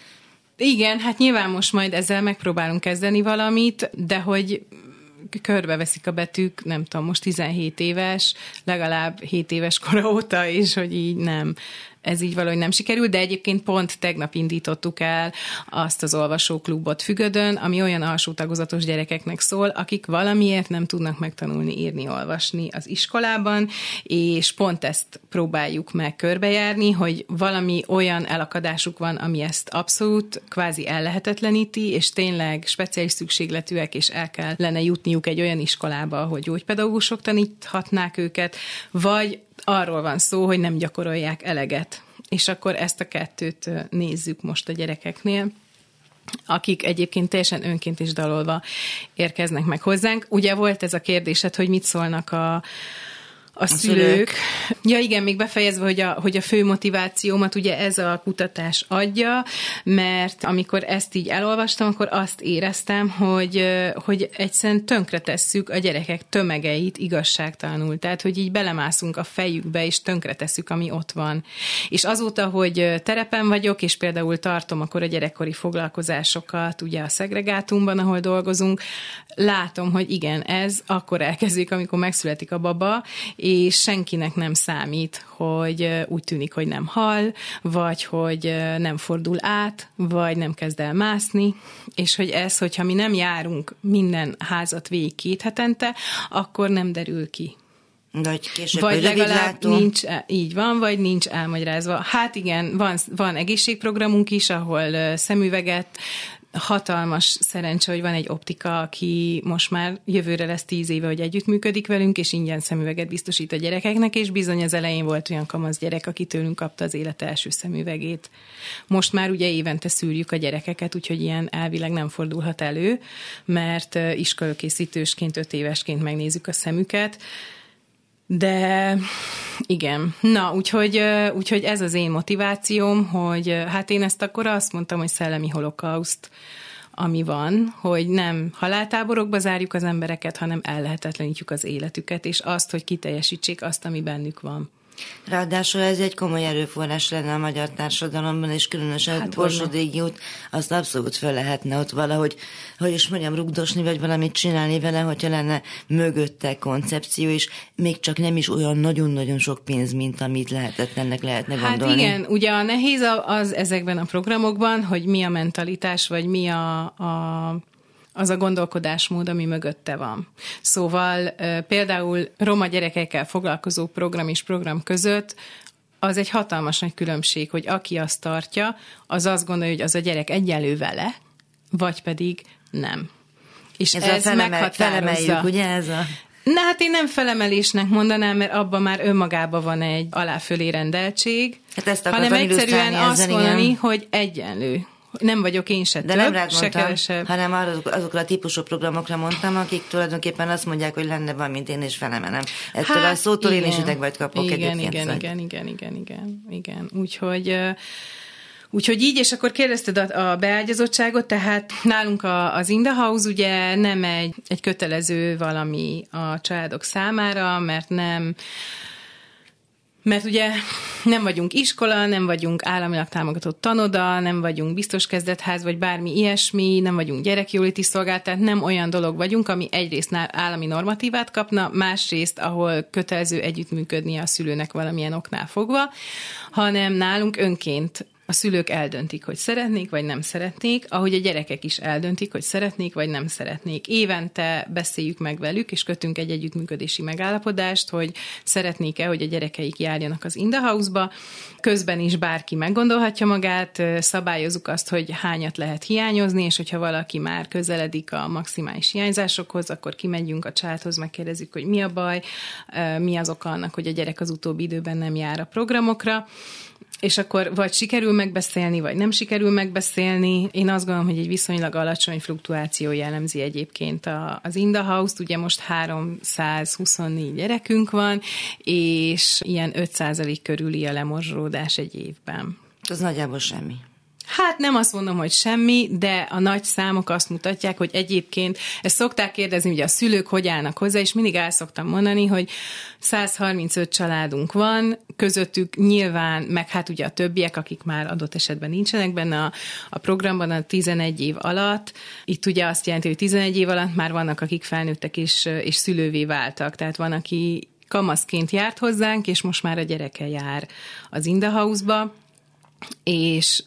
Igen, hát nyilván most majd ezzel megpróbálunk kezdeni valamit, de hogy körbeveszik a betűk, nem tudom, most tizenhét éves, legalább hét éves kora óta, és hogy így nem... Ez így valahogy nem sikerült, de egyébként pont tegnap indítottuk el azt az olvasóklubot Fügödön, ami olyan alsó tagozatos gyerekeknek szól, akik valamiért nem tudnak megtanulni írni, olvasni az iskolában, és pont ezt próbáljuk meg körbejárni, hogy valami olyan elakadásuk van, ami ezt abszolút kvázi ellehetetleníti, és tényleg speciális szükségletűek, és el kellene jutniuk egy olyan iskolába, ahol gyógypedagógusok taníthatnák őket, vagy arról van szó, hogy nem gyakorolják eleget. És akkor ezt a kettőt nézzük most a gyerekeknél, akik egyébként teljesen önként és dalolva érkeznek meg hozzánk. Ugye volt ez a kérdésed, hogy mit szólnak a A, a szülők. szülők. Ja igen, még befejezve, hogy a, hogy a fő motivációmat ugye ez a kutatás adja, mert amikor ezt így elolvastam, akkor azt éreztem, hogy, hogy egyszerűen tönkretesszük a gyerekek tömegeit igazságtalanul. Tehát, hogy így belemászunk a fejükbe, és tönkretesszük, ami ott van. És azóta, hogy terepen vagyok, és például tartom akkor a gyerekkori foglalkozásokat, ugye a szegregátumban, ahol dolgozunk, látom, hogy igen, ez akkor elkezdődik, amikor megszületik a baba, és senkinek nem számít, hogy úgy tűnik, hogy nem hal, vagy hogy nem fordul át, vagy nem kezd el mászni, és hogy ez, hogyha mi nem járunk minden házat végig két hetente, akkor nem derül ki. Vagy később, vagy legalább nincs, így van, vagy nincs elmagyarázva. Hát igen, van, van egészségprogramunk is, ahol szemüveget, hatalmas szerencse, hogy van egy optika, aki most már jövőre lesz tíz éve, hogy együttműködik velünk, és ingyen szemüveget biztosít a gyerekeknek, és bizony az elején volt olyan kamasz gyerek, aki tőlünk kapta az élet első szemüvegét. Most már ugye évente szűrjük a gyerekeket, úgyhogy ilyen elvileg nem fordulhat elő, mert iskolakészítősként, öt évesként megnézzük a szemüket. De igen, na, úgyhogy, úgyhogy ez az én motivációm, hogy hát én ezt akkor azt mondtam, hogy szellemi holokauszt, ami van, hogy nem haláltáborokba zárjuk az embereket, hanem ellehetetlenítjük az életüket, és azt, hogy kiteljesítsék azt, ami bennük van. Ráadásul ez egy komoly erőforrás lenne a magyar társadalomban, és különösen hát Borsod-régiót, azt abszolút fel lehetne ott valahogy, hogy is mondjam, rugdosni, vagy valamit csinálni vele, hogyha lenne mögötte koncepció, és még csak nem is olyan nagyon-nagyon sok pénz, mint amit lehetetlennek lehetne gondolni. Hát igen, ugye a nehéz az ezekben a programokban, hogy mi a mentalitás, vagy mi a, a az a gondolkodásmód, ami mögötte van. Szóval például roma gyerekekkel foglalkozó program és program között az egy hatalmas nagy különbség, hogy aki azt tartja, az azt gondolja, hogy az a gyerek egyenlő vele, vagy pedig nem. És ez, ez felemel, meghatározza. Felemeljük, ugye ez a... Na hát én nem felemelésnek mondanám, mert abban már önmagában van egy alá-fölé rendeltség, hát hanem egyszerűen azt mondani, igen, hogy egyenlő. Nem vagyok én se de több, nem rád se mondtam, kevesebb. hanem azokra a típusú programokra mondtam, akik tulajdonképpen azt mondják, hogy lenne van, mint én, és felemelem. Ettől hát, a szótól igen, én is idegvajt kapok igen, egyébként. Igen, igen, igen, igen, igen, igen. Úgyhogy... Úgyhogy így, és akkor kérdezted a, a beágyazottságot, tehát nálunk a, az In the House ugye nem egy, egy kötelező valami a családok számára, mert nem... Mert ugye nem vagyunk iskola, nem vagyunk államilag támogatott tanoda, nem vagyunk biztos kezdetház, vagy bármi ilyesmi, nem vagyunk gyerekjóléti szolgálat, tehát nem olyan dolog vagyunk, ami egyrészt állami normatívát kapna, másrészt, ahol kötelező együttműködnie a szülőnek valamilyen oknál fogva, hanem nálunk önként a szülők eldöntik, hogy szeretnék, vagy nem szeretnék, ahogy a gyerekek is eldöntik, hogy szeretnék, vagy nem szeretnék. Évente beszéljük meg velük, és kötünk egy együttműködési megállapodást, hogy szeretnék-e, hogy a gyerekeik járjanak az In the House-ba. Közben is bárki meggondolhatja magát, szabályozzuk azt, hogy hányat lehet hiányozni, és hogyha valaki már közeledik a maximális hiányzásokhoz, akkor kimegyünk a családhoz, megkérdezzük, hogy mi a baj, mi az oka annak, hogy a gyerek az utóbbi időben nem jár a programokra, és akkor vagy sikerül megbeszélni, vagy nem sikerül megbeszélni. Én azt gondolom, hogy egy viszonylag alacsony fluktuáció jellemzi egyébként a, az In the House-t. Ugye most háromszázhuszonnégy gyerekünk van, és ilyen öt százalék körüli a lemorzsolódás egy évben. Az nagyjából semmi. Hát nem azt mondom, hogy semmi, de a nagy számok azt mutatják, hogy egyébként ezt szokták kérdezni, hogy a szülők hogy állnak hozzá, és mindig el szoktam mondani, hogy száz harmincöt családunk van, közöttük nyilván, meg hát ugye a többiek, akik már adott esetben nincsenek benne a, a programban a tizenegy év alatt. Itt ugye azt jelenti, hogy tizenegy év alatt már vannak, akik felnőttek és, és szülővé váltak, tehát van, aki kamaszként járt hozzánk, és most már a gyereke jár az In the House-ba, és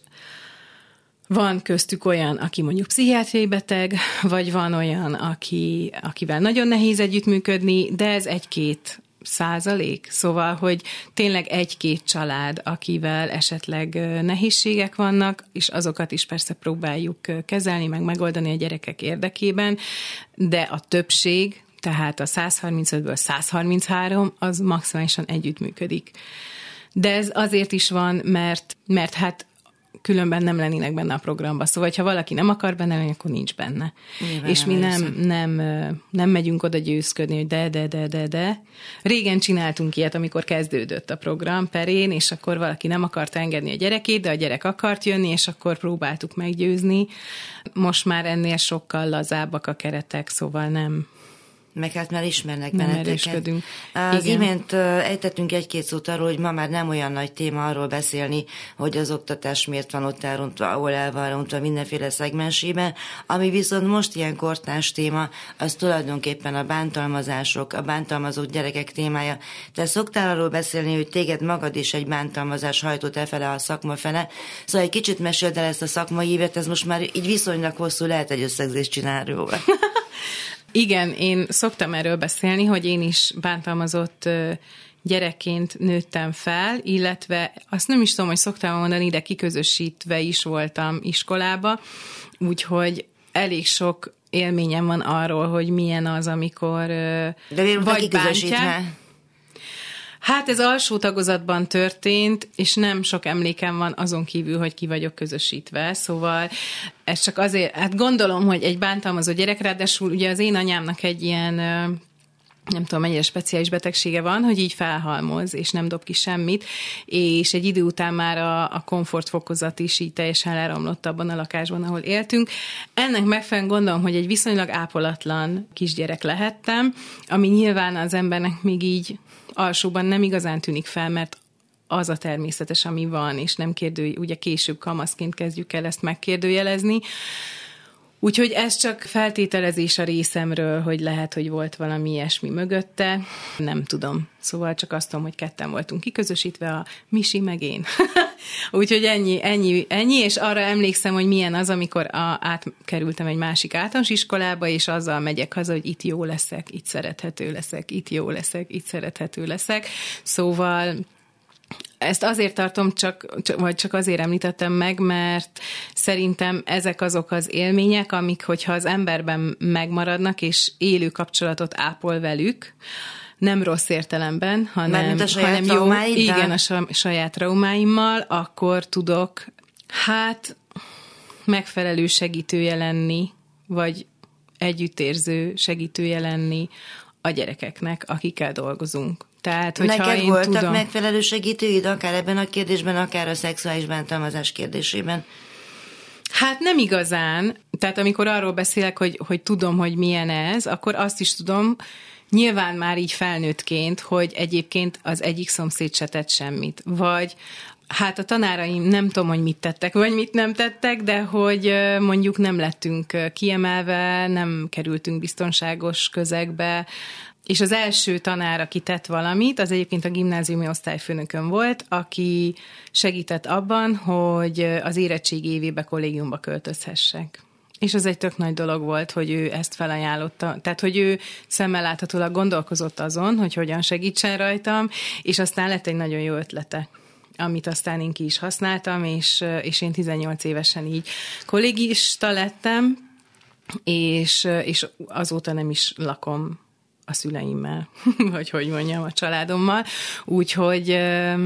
van köztük olyan, aki mondjuk pszichiátriai beteg, vagy van olyan, aki, akivel nagyon nehéz együttműködni, de ez egy-két százalék. Szóval, hogy tényleg egy-két család, akivel esetleg nehézségek vannak, és azokat is persze próbáljuk kezelni, meg megoldani a gyerekek érdekében, de a többség, tehát a száz harmincötből száz harminchárom, az maximálisan együttműködik. De ez azért is van, mert, mert hát különben nem lennének benne a programba. Szóval, ha valaki nem akar benne lenni, akkor nincs benne. Nyilván és mi nem, nem, nem megyünk oda győzködni, hogy de, de, de, de, de. Régen csináltunk ilyet, amikor kezdődött a program perén, és akkor valaki nem akart engedni a gyerekét, de a gyerek akart jönni, és akkor próbáltuk meggyőzni. Most már ennél sokkal lazábbak a keretek, szóval nem... Meg hát már ismernek nem benneteket. Az Igen. imént uh, ejtettünk egy-két szót arról, hogy ma már nem olyan nagy téma arról beszélni, hogy az oktatás miért van ott elrontva, ahol el van rontva mindenféle szegmensében, ami viszont most ilyen kortárs téma, az tulajdonképpen a bántalmazások, a bántalmazott gyerekek témája. Te szoktál arról beszélni, hogy téged magad is egy bántalmazás hajtott elfele a szakma fele, szóval egy kicsit meséld el ezt a szakmai évet, ez most már így viszonylag hosszú, lehet egy összegzést csinálni róla. Igen, én szoktam erről beszélni, hogy én is bántalmazott gyerekként nőttem fel, illetve azt nem is tudom, hogy szoktam mondani, de kiközösítve is voltam iskolába, úgyhogy elég sok élményem van arról, hogy milyen az, amikor de vagy bántják. Hát ez alsó tagozatban történt, és nem sok emlékem van azon kívül, hogy ki vagyok közösítve, szóval ez csak azért, hát gondolom, hogy egy bántalmazó gyerek, ráadásul ugye az én anyámnak egy ilyen, nem tudom, mennyire speciális betegsége van, hogy így felhalmoz, és nem dob ki semmit, és egy idő után már a, a komfortfokozat is így teljesen leromlott abban a lakásban, ahol éltünk. Ennek megfelelően gondolom, hogy egy viszonylag ápolatlan kisgyerek lehettem, ami nyilván az embernek még így alsóban nem igazán tűnik fel, mert az a természetes, ami van, és nem kérdő, ugye később kamaszként kezdjük el ezt megkérdőjelezni. Úgyhogy ez csak feltételezés a részemről, hogy lehet, hogy volt valami ilyesmi mögötte. Nem tudom. Szóval csak azt tudom, hogy ketten voltunk kiközösítve, a Misi meg én. Úgyhogy ennyi, ennyi, ennyi, és arra emlékszem, hogy milyen az, amikor a, átkerültem egy másik általános iskolába, és azzal megyek haza, hogy itt jó leszek, itt szerethető leszek, itt jó leszek, itt szerethető leszek. Szóval ezt azért tartom, csak, vagy csak azért említettem meg, mert szerintem ezek azok az élmények, amik, hogyha az emberben megmaradnak, és élő kapcsolatot ápol velük, nem rossz értelemben, hanem, a saját hanem jó, igen, a saját traumáimmal, akkor tudok, hát megfelelő segítője lenni, vagy együttérző segítője lenni a gyerekeknek, akikkel dolgozunk. Tehát, neked én voltak tudom... megfelelő segítőid, akár ebben a kérdésben, akár a szexuális bántalmazás kérdésében? Hát nem igazán. Tehát amikor arról beszélek, hogy, hogy tudom, hogy milyen ez, akkor azt is tudom, nyilván már így felnőttként, hogy egyébként az egyik szomszéd se tett semmit, vagy hát a tanáraim nem tudom, hogy mit tettek, vagy mit nem tettek, de hogy mondjuk nem lettünk kiemelve, nem kerültünk biztonságos közegbe, és az első tanár, aki tett valamit, az egyébként a gimnáziumi osztályfőnökön volt, aki segített abban, hogy az érettségi évébe kollégiumba költözhessek. És az egy tök nagy dolog volt, hogy ő ezt felajánlotta. Tehát, hogy ő szemmel láthatólag gondolkozott azon, hogy hogyan segítsen rajtam, és aztán lett egy nagyon jó ötlete, amit aztán én ki is használtam, és, és én tizennyolc évesen így kollégista lettem, és, és azóta nem is lakom a szüleimmel, vagy hogy mondjam, a családommal. Úgyhogy,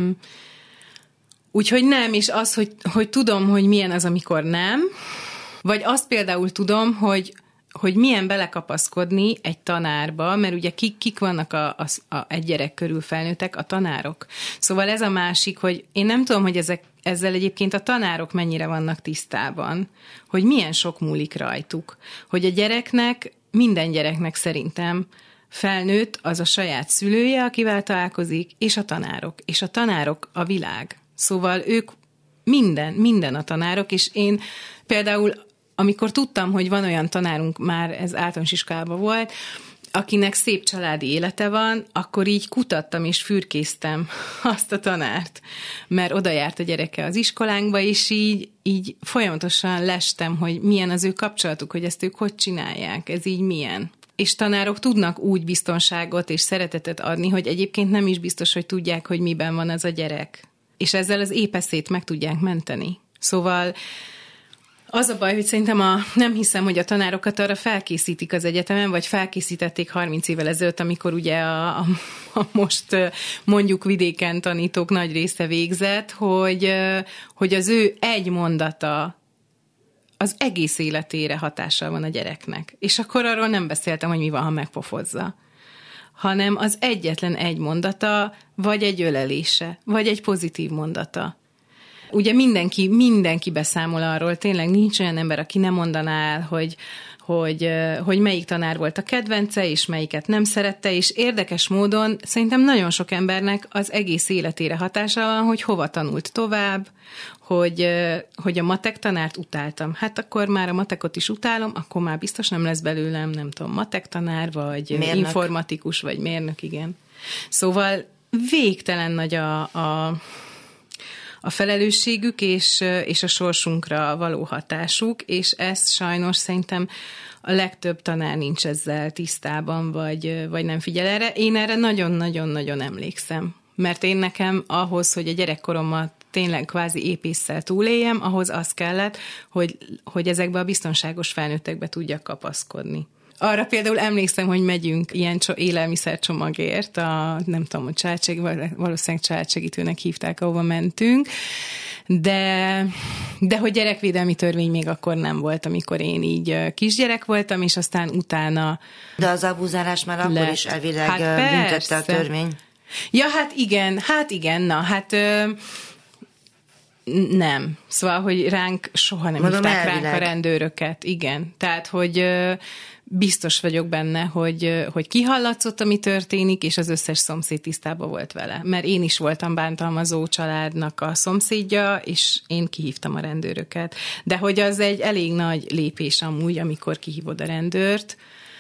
úgyhogy nem, és az, hogy, hogy tudom, hogy milyen az, amikor nem, vagy azt például tudom, hogy, hogy milyen belekapaszkodni egy tanárba, mert ugye kik, kik vannak a, a, a, egy gyerek körül felnőttek, a tanárok. Szóval ez a másik, hogy én nem tudom, hogy ezek, ezzel egyébként a tanárok mennyire vannak tisztában, hogy milyen sok múlik rajtuk. Hogy a gyereknek, minden gyereknek szerintem felnőtt az a saját szülője, akivel találkozik, és a tanárok. És a tanárok a világ. Szóval ők minden, minden a tanárok, és én például, amikor tudtam, hogy van olyan tanárunk, már ez általános iskolában volt, akinek szép családi élete van, akkor így kutattam és fürkésztem azt a tanárt, mert oda járt a gyereke az iskolánkba, és így, így folyamatosan lestem, hogy milyen az ő kapcsolatuk, hogy ezt ők hogy csinálják, ez így milyen. És tanárok tudnak úgy biztonságot és szeretetet adni, hogy egyébként nem is biztos, hogy tudják, hogy miben van az a gyerek. És ezzel az épeszét meg tudják menteni. Szóval az a baj, hogy szerintem a, nem hiszem, hogy a tanárokat arra felkészítik az egyetemen, vagy felkészítették harminc évvel ezelőtt, amikor ugye a, a, a most mondjuk vidéken tanítók nagy része végzett, hogy, hogy az ő egy mondata az egész életére hatással van a gyereknek. És akkor arról nem beszéltem, hogy mi van, ha megpofozza. Hanem az egyetlen egy mondata, vagy egy ölelése, vagy egy pozitív mondata. Ugye mindenki, mindenki beszámol arról, tényleg nincs olyan ember, aki nem mondaná el, hogy, hogy, hogy melyik tanár volt a kedvence, és melyiket nem szerette, és érdekes módon szerintem nagyon sok embernek az egész életére hatása van, hogy hova tanult tovább, hogy, hogy a matek tanárt utáltam. Hát akkor már a matekot is utálom, akkor már biztos nem lesz belőlem, nem tudom, matek tanár, vagy mérnök. Informatikus, vagy mérnök, igen. Szóval végtelen nagy a, a a felelősségük és, és a sorsunkra való hatásuk, és ezt sajnos szerintem a legtöbb tanár nincs ezzel tisztában, vagy, vagy nem figyel erre. Én erre nagyon-nagyon-nagyon emlékszem, mert én nekem ahhoz, hogy a gyerekkorommal tényleg kvázi épésszel túléljem, ahhoz az kellett, hogy, hogy ezekbe a biztonságos felnőttekbe tudjak kapaszkodni. Arra például emlékszem, hogy megyünk ilyen élelmiszercsomagért, a, nem tudom, a családseg, valószínűleg családsegítőnek hívták, ahova mentünk, de, de hogy gyerekvédelmi törvény még akkor nem volt, amikor én így kisgyerek voltam, és aztán utána... De az abuzálás már akkor lett. Is elvileg hát büntette a törvény. Ja, hát igen, hát igen, na, hát... Ö, nem. Szóval, hogy ránk soha nem Mondom, hívták elvileg. ránk a rendőröket. Igen. Tehát, hogy biztos vagyok benne, hogy, hogy kihallatszott, ami történik, és az összes szomszéd tisztában volt vele. Mert én is voltam bántalmazó családnak a szomszédja, és én kihívtam a rendőröket. De hogy az egy elég nagy lépés amúgy, amikor kihívod a rendőrt.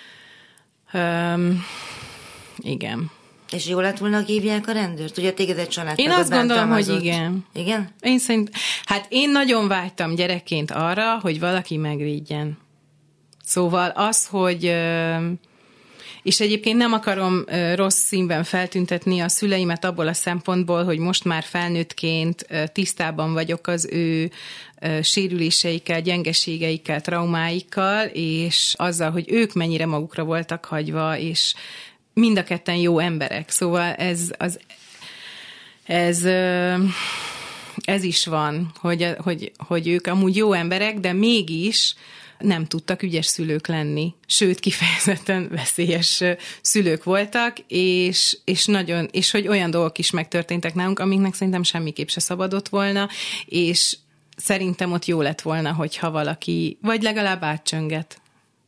Um, igen. És jól lett volna, hívják a rendőrt? Ugye téged egy család. Én azt gondolom, hogy igen. Igen? Én szerint, hát én nagyon vágytam gyerekként arra, hogy valaki megvédjen. Szóval az, hogy... És egyébként nem akarom rossz színben feltüntetni a szüleimet abból a szempontból, hogy most már felnőttként tisztában vagyok az ő sérüléseikkel, gyengeségeikkel, traumáikkal, és azzal, hogy ők mennyire magukra voltak hagyva, és mind a ketten jó emberek. Szóval ez, az, ez, ez is van, hogy, hogy, hogy ők amúgy jó emberek, de mégis nem tudtak ügyes szülők lenni. Sőt, kifejezetten veszélyes szülők voltak, és, és, nagyon, és hogy olyan dolgok is megtörténtek nálunk, amiknek szerintem semmiképp se szabadott volna, és szerintem ott jó lett volna, hogyha valaki, vagy legalább átcsönget.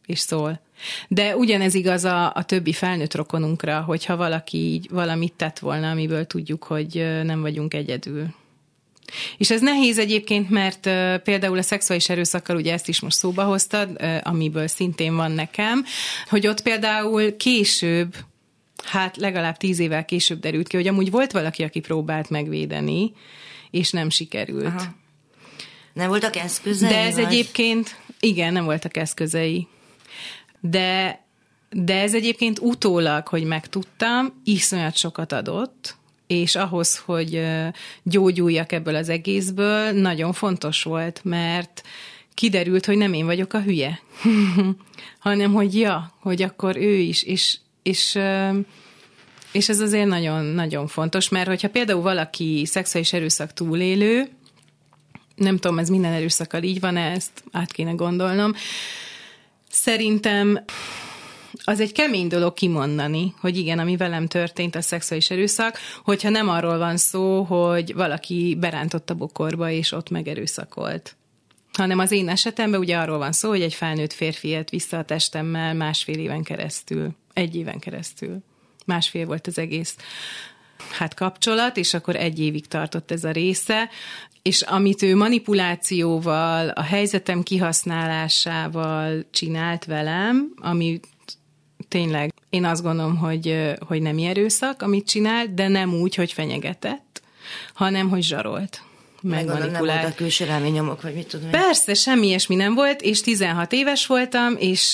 és szól. De ugyanez igaz a, a többi felnőtt rokonunkra, hogyha valaki így valamit tett volna, amiből tudjuk, hogy nem vagyunk egyedül. És ez nehéz egyébként, mert uh, például a szexuális erőszakkal, ugye ezt is most szóba hoztad, uh, amiből szintén van nekem, hogy ott például később, hát legalább tíz évvel később derült ki, hogy amúgy volt valaki, aki próbált megvédeni, és nem sikerült. Aha. Nem voltak eszközei? De ez vagy? egyébként, igen, nem voltak eszközei. De, de ez egyébként utólag, hogy megtudtam, iszonyat sokat adott, és ahhoz, hogy gyógyuljak ebből az egészből, nagyon fontos volt, mert kiderült, hogy nem én vagyok a hülye, hanem hogy ja, hogy akkor ő is, és, és, és ez azért nagyon-nagyon fontos, mert hogyha például valaki szexuális erőszak túlélő, nem tudom, ez minden erőszakkal így van, ezt át kéne gondolnom, szerintem az egy kemény dolog kimondani, hogy igen, ami velem történt, a szexuális erőszak, hogyha nem arról van szó, hogy valaki berántott a bokorba, és ott megerőszakolt. Hanem az én esetemben ugye arról van szó, hogy egy felnőtt férfi élt vissza a testemmel másfél éven keresztül, egy éven keresztül. Másfél volt az egész hát kapcsolat, és akkor egy évig tartott ez a része, és amit ő manipulációval, a helyzetem kihasználásával csinált velem, ami tényleg én azt gondolom, hogy, hogy nem erőszak, amit csinált, de nem úgy, hogy fenyegetett, hanem hogy zsarolt. Meg manipulált. Nem voltak külső ráményomok, vagy mit tudom. Persze, semmi ilyesmi nem volt, és tizenhat éves voltam, és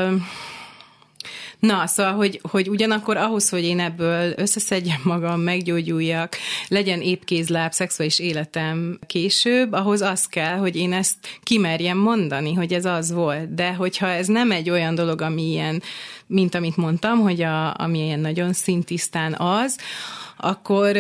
na, szóval, hogy, hogy ugyanakkor ahhoz, hogy én ebből összeszedjem magam, meggyógyuljak, legyen épkézláb, szexuális életem később, ahhoz az kell, hogy én ezt kimerjem mondani, hogy ez az volt. De hogyha ez nem egy olyan dolog, ami ilyen, mint amit mondtam, hogy a, ami ilyen nagyon szintisztán az, akkor...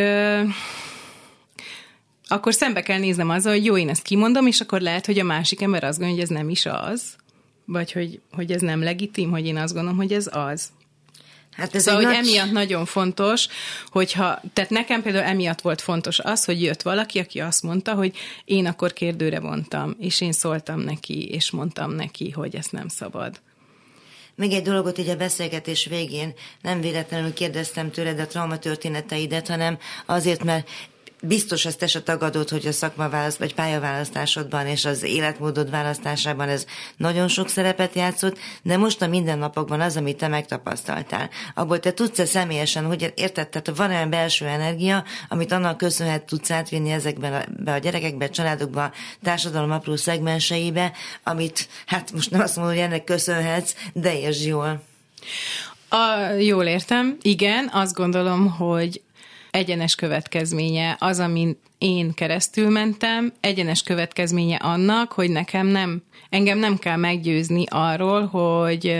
akkor szembe kell néznem azzal, hogy jó, én ezt kimondom, és akkor lehet, hogy a másik ember azt gondolja, hogy ez nem is az, vagy hogy, hogy ez nem legitim, hogy én azt gondolom, hogy ez az. Hát ez szóval, hogy nagy... emiatt nagyon fontos, hogyha, tehát nekem például emiatt volt fontos az, hogy jött valaki, aki azt mondta, hogy én akkor kérdőre vontam, és én szóltam neki, és mondtam neki, hogy ezt nem szabad. Még egy dologot így a beszélgetés végén nem véletlenül kérdeztem tőled a traumatörténeteidet, hanem azért, mert biztos azt te se tagadod, hogy a szakmaválaszt vagy pályaválasztásodban és az életmódod választásában ez nagyon sok szerepet játszott, de most a mindennapokban az, amit te megtapasztaltál, abból te tudsz-e személyesen, hogy érted, tehát van olyan belső energia, amit annak köszönhet tudsz átvinni ezekben a, be a gyerekekbe, a családokba, a társadalom apró szegmenseibe, amit, hát most nem azt mondom, hogy ennek köszönhetsz, de értsd jól. A, jól értem, igen, azt gondolom, hogy egyenes következménye az, amin én keresztül mentem, egyenes következménye annak, hogy nekem nem, engem nem kell meggyőzni arról, hogy,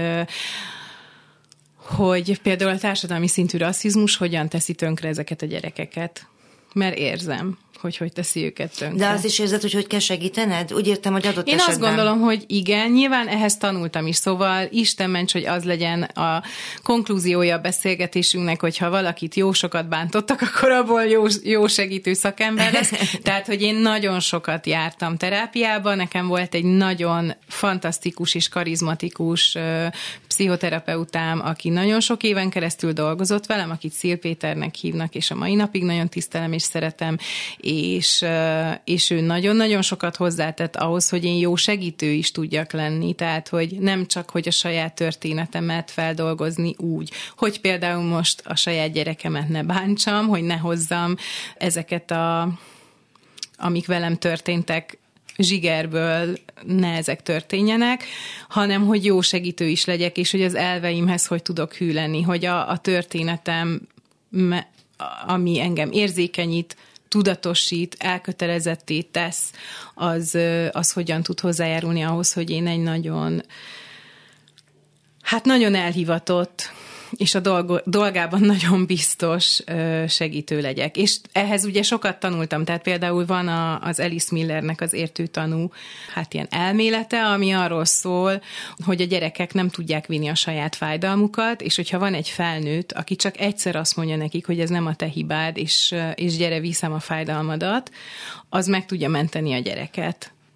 hogy például a társadalmi szintű rasszizmus hogyan teszi tönkre ezeket a gyerekeket. Mert érzem, hogy hogy teszi őket tönkre. De azt is érzed, hogy hogy kell segítened? Úgy értem, hogy adott Én esetben... azt gondolom, hogy igen, nyilván ehhez tanultam is, szóval Isten ments, hogy az legyen a konklúziója a beszélgetésünknek, hogyha valakit jó sokat bántottak, akkor abból jó, jó segítő szakember lesz. Tehát, hogy én nagyon sokat jártam terápiába, nekem volt egy nagyon fantasztikus és karizmatikus uh, pszichoterapeutám, aki nagyon sok éven keresztül dolgozott velem, akit Szil Péternek hívnak, és a mai napig nagyon tisztelem és szeretem, és, és ő nagyon-nagyon sokat hozzátett ahhoz, hogy én jó segítő is tudjak lenni, tehát, hogy nem csak, hogy a saját történetemet feldolgozni úgy, hogy például most a saját gyerekemet ne bántsam, hogy ne hozzam ezeket a, amik velem történtek, zsigerből ne ezek történjenek, hanem hogy jó segítő is legyek, és hogy az elveimhez hogy tudok hű lenni, hogy a, a történetem, ami engem érzékenyít, tudatosít, elkötelezetté tesz, az, az hogyan tud hozzájárulni ahhoz, hogy én egy nagyon, hát nagyon elhivatott, és a dolgo, dolgában nagyon biztos segítő legyek. És ehhez ugye sokat tanultam, tehát például van a, az Alice Millernek az értőtanú, hát ilyen elmélete, ami arról szól, hogy a gyerekek nem tudják vinni a saját fájdalmukat, és hogyha van egy felnőtt, aki csak egyszer azt mondja nekik, hogy ez nem a te hibád, és, és gyere, viszem a fájdalmadat, az meg tudja menteni a gyereket.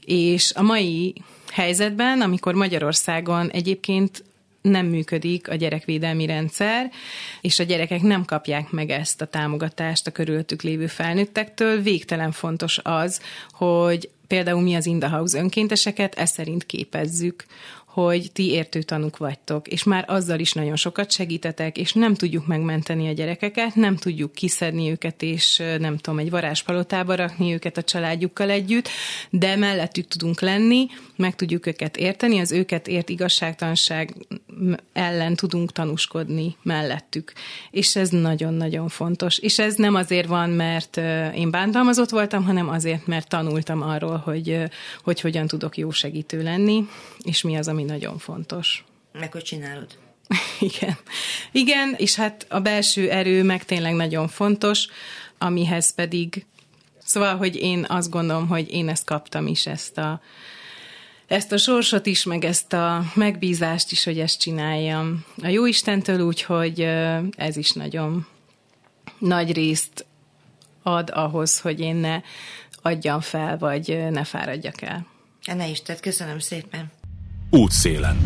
És a mai helyzetben, amikor Magyarországon egyébként nem működik a gyerekvédelmi rendszer, és a gyerekek nem kapják meg ezt a támogatást a körülöttük lévő felnőttektől, végtelen fontos az, hogy például mi az In the House önkénteseket ezt szerint képezzük, hogy ti értő tanúk vagytok, és már azzal is nagyon sokat segítetek, és nem tudjuk megmenteni a gyerekeket, nem tudjuk kiszedni őket, és nem tudom, egy varázspalotába rakni őket a családjukkal együtt, de mellettük tudunk lenni, meg tudjuk őket érteni, az őket ért igazságtalanság ellen tudunk tanúskodni mellettük. És ez nagyon-nagyon fontos. És ez nem azért van, mert én bántalmazott voltam, hanem azért, mert tanultam arról, hogy, hogy hogyan tudok jó segítő lenni, és mi az, ami nagyon fontos. Meg hogy csinálod. Igen. Igen, és hát a belső erő meg tényleg nagyon fontos, amihez pedig, szóval, hogy én azt gondolom, hogy én ezt kaptam is, ezt a, ezt a sorsot is, meg ezt a megbízást is, hogy ezt csináljam a Jóistentől, úgyhogy ez is nagyon nagy részt ad ahhoz, hogy én ne adjam fel, vagy ne fáradjak el. Ne is, tehát köszönöm szépen. Útszélen.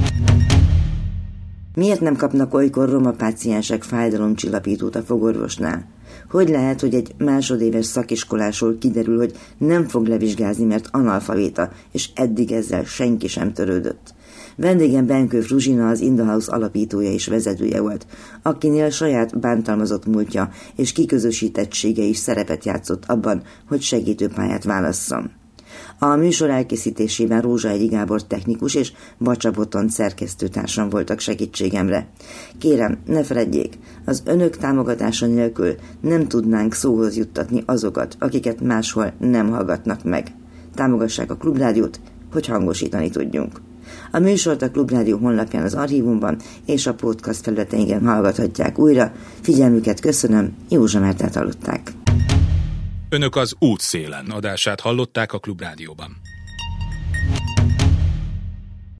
Miért nem kapnak olykor roma páciensek fájdalomcsillapítót a fogorvosnál? Hogy lehet, hogy egy másodéves szakiskolásról kiderül, hogy nem fog levizsgázni, mert analfabéta, és eddig ezzel senki sem törődött? Vendégem Benkő Fruzsina, az In the House alapítója és vezetője volt, akinél saját bántalmazott múltja és kiközösítettsége is szerepet játszott abban, hogy segítőpályát válasszam. A műsor elkészítésében Rózsaegyi Gábor technikus és Bacsa Botond szerkesztőtársam voltak segítségemre. Kérem, ne feledjék, az önök támogatása nélkül nem tudnánk szóhoz juttatni azokat, akiket máshol nem hallgatnak meg. Támogassák a Klubrádiót, hogy hangosítani tudjunk. A műsort a Klubrádió honlapján, az archívumban és a podcast felületeinken hallgathatják újra. Figyelmüket köszönöm, Józsa Mártát hallották. Önök az Útszélen adását hallották a Klubrádióban.